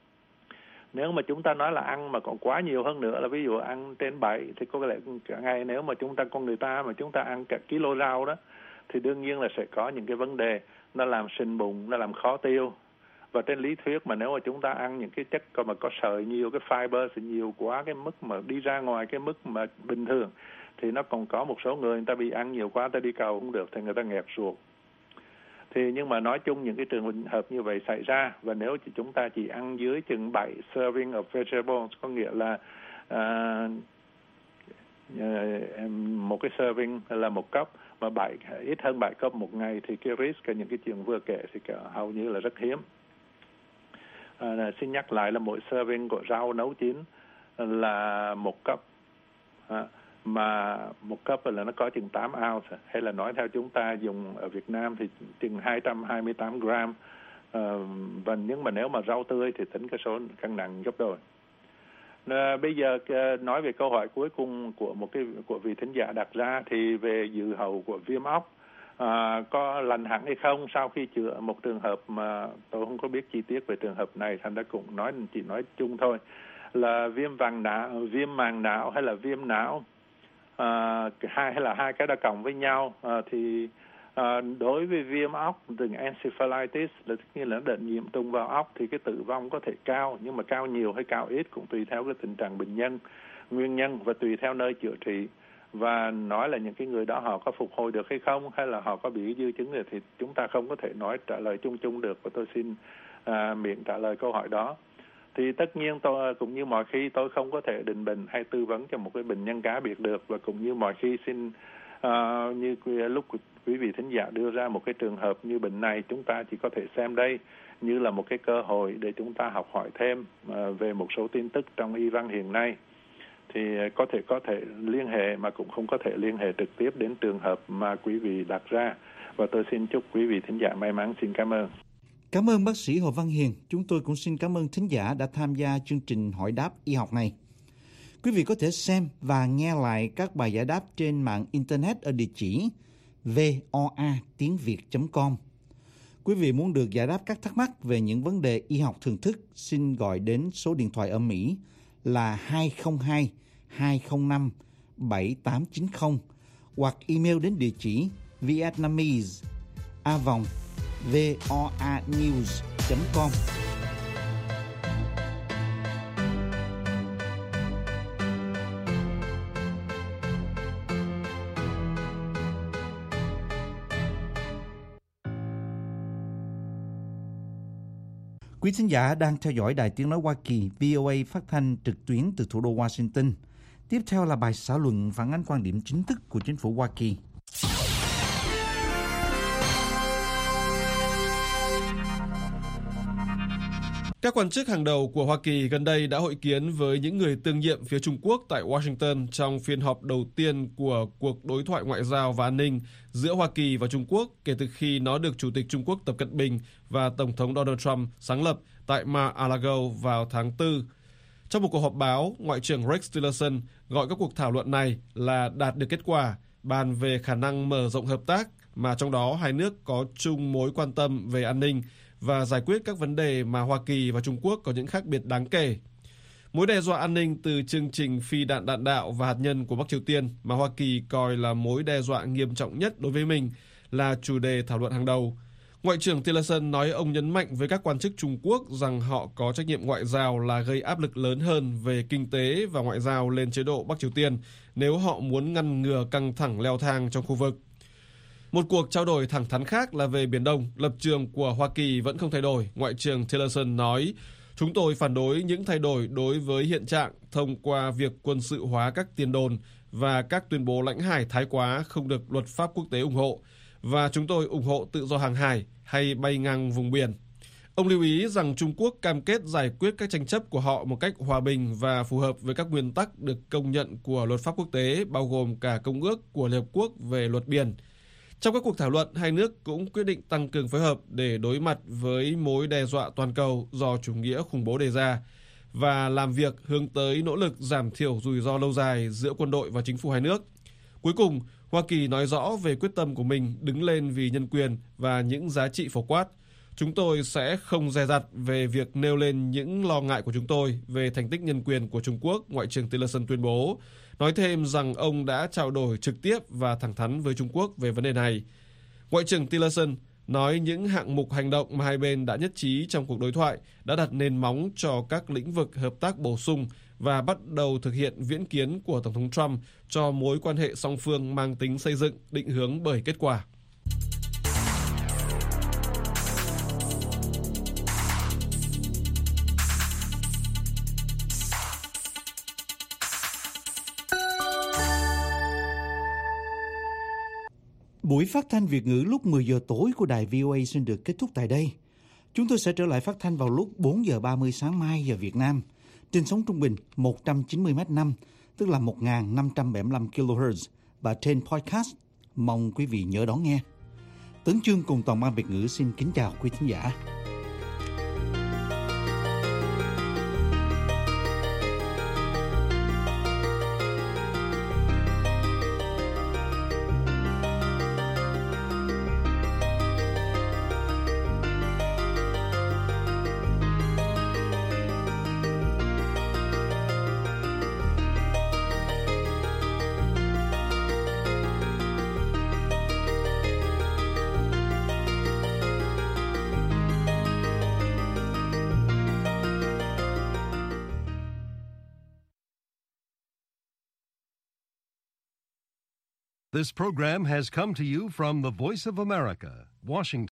Nếu mà chúng ta nói là ăn mà còn quá nhiều hơn nữa, là ví dụ ăn trên bảy thì có lẽ cả ngày, nếu mà chúng ta con người ta mà chúng ta ăn cả kilo rau đó, thì đương nhiên là sẽ có những cái vấn đề nó làm sình bụng, nó làm khó tiêu. Và trên lý thuyết mà nếu mà chúng ta ăn những cái chất mà có sợi nhiều, cái fiber thì nhiều quá cái mức mà đi ra ngoài cái mức mà bình thường, thì nó còn có một số người người ta bị ăn nhiều quá, người ta đi cầu không được thì người ta nghẹt ruột. Thì nhưng mà nói chung những cái trường hợp như vậy xảy ra, và nếu chỉ chúng ta chỉ ăn dưới chừng bảy serving of vegetables, có nghĩa là uh, uh, một cái serving là một cup, mà bảy ít hơn bảy cup một ngày, thì cái risk của những cái chuyện vừa kể thì hầu như là rất hiếm. À, xin nhắc lại là mỗi serving của rau nấu chín là một cup, à, mà một cup là nó có chừng tám ounce, hay là nói theo chúng ta dùng ở Việt Nam thì chừng hai trăm hai mươi tám gram. Uh, và nhưng mà nếu mà rau tươi thì tính cái số cân nặng gấp đôi. Uh, bây giờ uh, nói về câu hỏi cuối cùng của một cái của vị thính giả đặt ra thì về dự hậu của viêm óc uh, có lành hẳn hay không sau khi chữa một trường hợp mà tôi không có biết chi tiết về trường hợp này, thành ra cũng nói chỉ nói chung thôi, là viêm vàng não, viêm màng não hay là viêm não, uh, hai hay là hai cái đã cộng với nhau uh, thì À, đối với viêm óc, từng encephalitis là tức như là bệnh nhiễm trùng vào óc thì cái tử vong có thể cao, nhưng mà cao nhiều hay cao ít cũng tùy theo cái tình trạng bệnh nhân, nguyên nhân và tùy theo nơi chữa trị. Và nói là những cái người đó họ có phục hồi được hay không, hay là họ có bị dư chứng rồi thì chúng ta không có thể nói trả lời chung chung được, và tôi xin à, miễn trả lời câu hỏi đó. Thì tất nhiên tôi cũng như mọi khi tôi không có thể định bệnh hay tư vấn cho một cái bệnh nhân cá biệt được, và cũng như mọi khi xin à, như lúc quý vị thính giả đưa ra một cái trường hợp như bệnh này, chúng ta chỉ có thể xem đây như là một cái cơ hội để chúng ta học hỏi thêm à, về một số tin tức trong y văn hiện nay. Thì có thể có thể liên hệ mà cũng không có thể liên hệ trực tiếp đến trường hợp mà quý vị đặt ra. Và tôi xin chúc quý vị thính giả may mắn. Xin cảm ơn. Cảm ơn bác sĩ Hồ Văn Hiền. Chúng tôi cũng xin cảm ơn thính giả đã tham gia chương trình hỏi đáp y học này. Quý vị có thể xem và nghe lại các bài giải đáp trên mạng Internet ở địa chỉ voa tiếng việt chấm com. Quý vị muốn được giải đáp các thắc mắc về những vấn đề y học thường thức, xin gọi đến số điện thoại ở Mỹ là hai không hai hai không năm bảy tám chín không hoặc email đến địa chỉ vietnamese a vòng voanews chấm com. Quý thính giả đang theo dõi Đài Tiếng Nói Hoa Kỳ vê o a phát thanh trực tuyến từ thủ đô Washington. Tiếp theo là bài xã luận phản ánh quan điểm chính thức của chính phủ Hoa Kỳ. Các quan chức hàng đầu của Hoa Kỳ gần đây đã hội kiến với những người tương nhiệm phía Trung Quốc tại Washington trong phiên họp đầu tiên của cuộc đối thoại ngoại giao và an ninh giữa Hoa Kỳ và Trung Quốc kể từ khi nó được Chủ tịch Trung Quốc Tập Cận Bình và Tổng thống Donald Trump sáng lập tại Mar-a-Lago vào tháng tư. Trong một cuộc họp báo, Ngoại trưởng Rex Tillerson gọi các cuộc thảo luận này là đạt được kết quả, bàn về khả năng mở rộng hợp tác mà trong đó hai nước có chung mối quan tâm về an ninh và giải quyết các vấn đề mà Hoa Kỳ và Trung Quốc có những khác biệt đáng kể. Mối đe dọa an ninh từ chương trình phi đạn đạn đạo và hạt nhân của Bắc Triều Tiên mà Hoa Kỳ coi là mối đe dọa nghiêm trọng nhất đối với mình là chủ đề thảo luận hàng đầu. Ngoại trưởng Tillerson nói ông nhấn mạnh với các quan chức Trung Quốc rằng họ có trách nhiệm ngoại giao là gây áp lực lớn hơn về kinh tế và ngoại giao lên chế độ Bắc Triều Tiên nếu họ muốn ngăn ngừa căng thẳng leo thang trong khu vực. Một cuộc trao đổi thẳng thắn khác là về Biển Đông, lập trường của Hoa Kỳ vẫn không thay đổi. Ngoại trưởng Tillerson nói, chúng tôi phản đối những thay đổi đối với hiện trạng thông qua việc quân sự hóa các tiền đồn và các tuyên bố lãnh hải thái quá không được luật pháp quốc tế ủng hộ, và chúng tôi ủng hộ tự do hàng hải hay bay ngang vùng biển. Ông lưu ý rằng Trung Quốc cam kết giải quyết các tranh chấp của họ một cách hòa bình và phù hợp với các nguyên tắc được công nhận của luật pháp quốc tế, bao gồm cả Công ước của Liên Hợp Quốc về luật biển. Trong các cuộc thảo luận, hai nước cũng quyết định tăng cường phối hợp để đối mặt với mối đe dọa toàn cầu do chủ nghĩa khủng bố đề ra và làm việc hướng tới nỗ lực giảm thiểu rủi ro lâu dài giữa quân đội và chính phủ hai nước. Cuối cùng, Hoa Kỳ nói rõ về quyết tâm của mình đứng lên vì nhân quyền và những giá trị phổ quát. Chúng tôi sẽ không dè dặt về việc nêu lên những lo ngại của chúng tôi về thành tích nhân quyền của Trung Quốc, Ngoại trưởng Tillerson tuyên bố, nói thêm rằng ông đã trao đổi trực tiếp và thẳng thắn với Trung Quốc về vấn đề này. Ngoại trưởng Tillerson nói những hạng mục hành động mà hai bên đã nhất trí trong cuộc đối thoại đã đặt nền móng cho các lĩnh vực hợp tác bổ sung và bắt đầu thực hiện viễn kiến của Tổng thống Trump cho mối quan hệ song phương mang tính xây dựng, định hướng bởi kết quả. Buổi phát thanh Việt ngữ lúc mười giờ tối của đài vê o a xin được kết thúc tại đây. Chúng tôi sẽ trở lại phát thanh vào lúc bốn giờ ba mươi sáng mai giờ Việt Nam trên sóng trung bình một trăm chín mươi mét năm tức là một nghìn năm trăm bảy mươi lăm ki lô héc và trên podcast. Mong quý vị nhớ đón nghe. Tấn Chương cùng toàn ban Việt ngữ xin kính chào quý thính giả. This program has come to you from the Voice of America, Washington.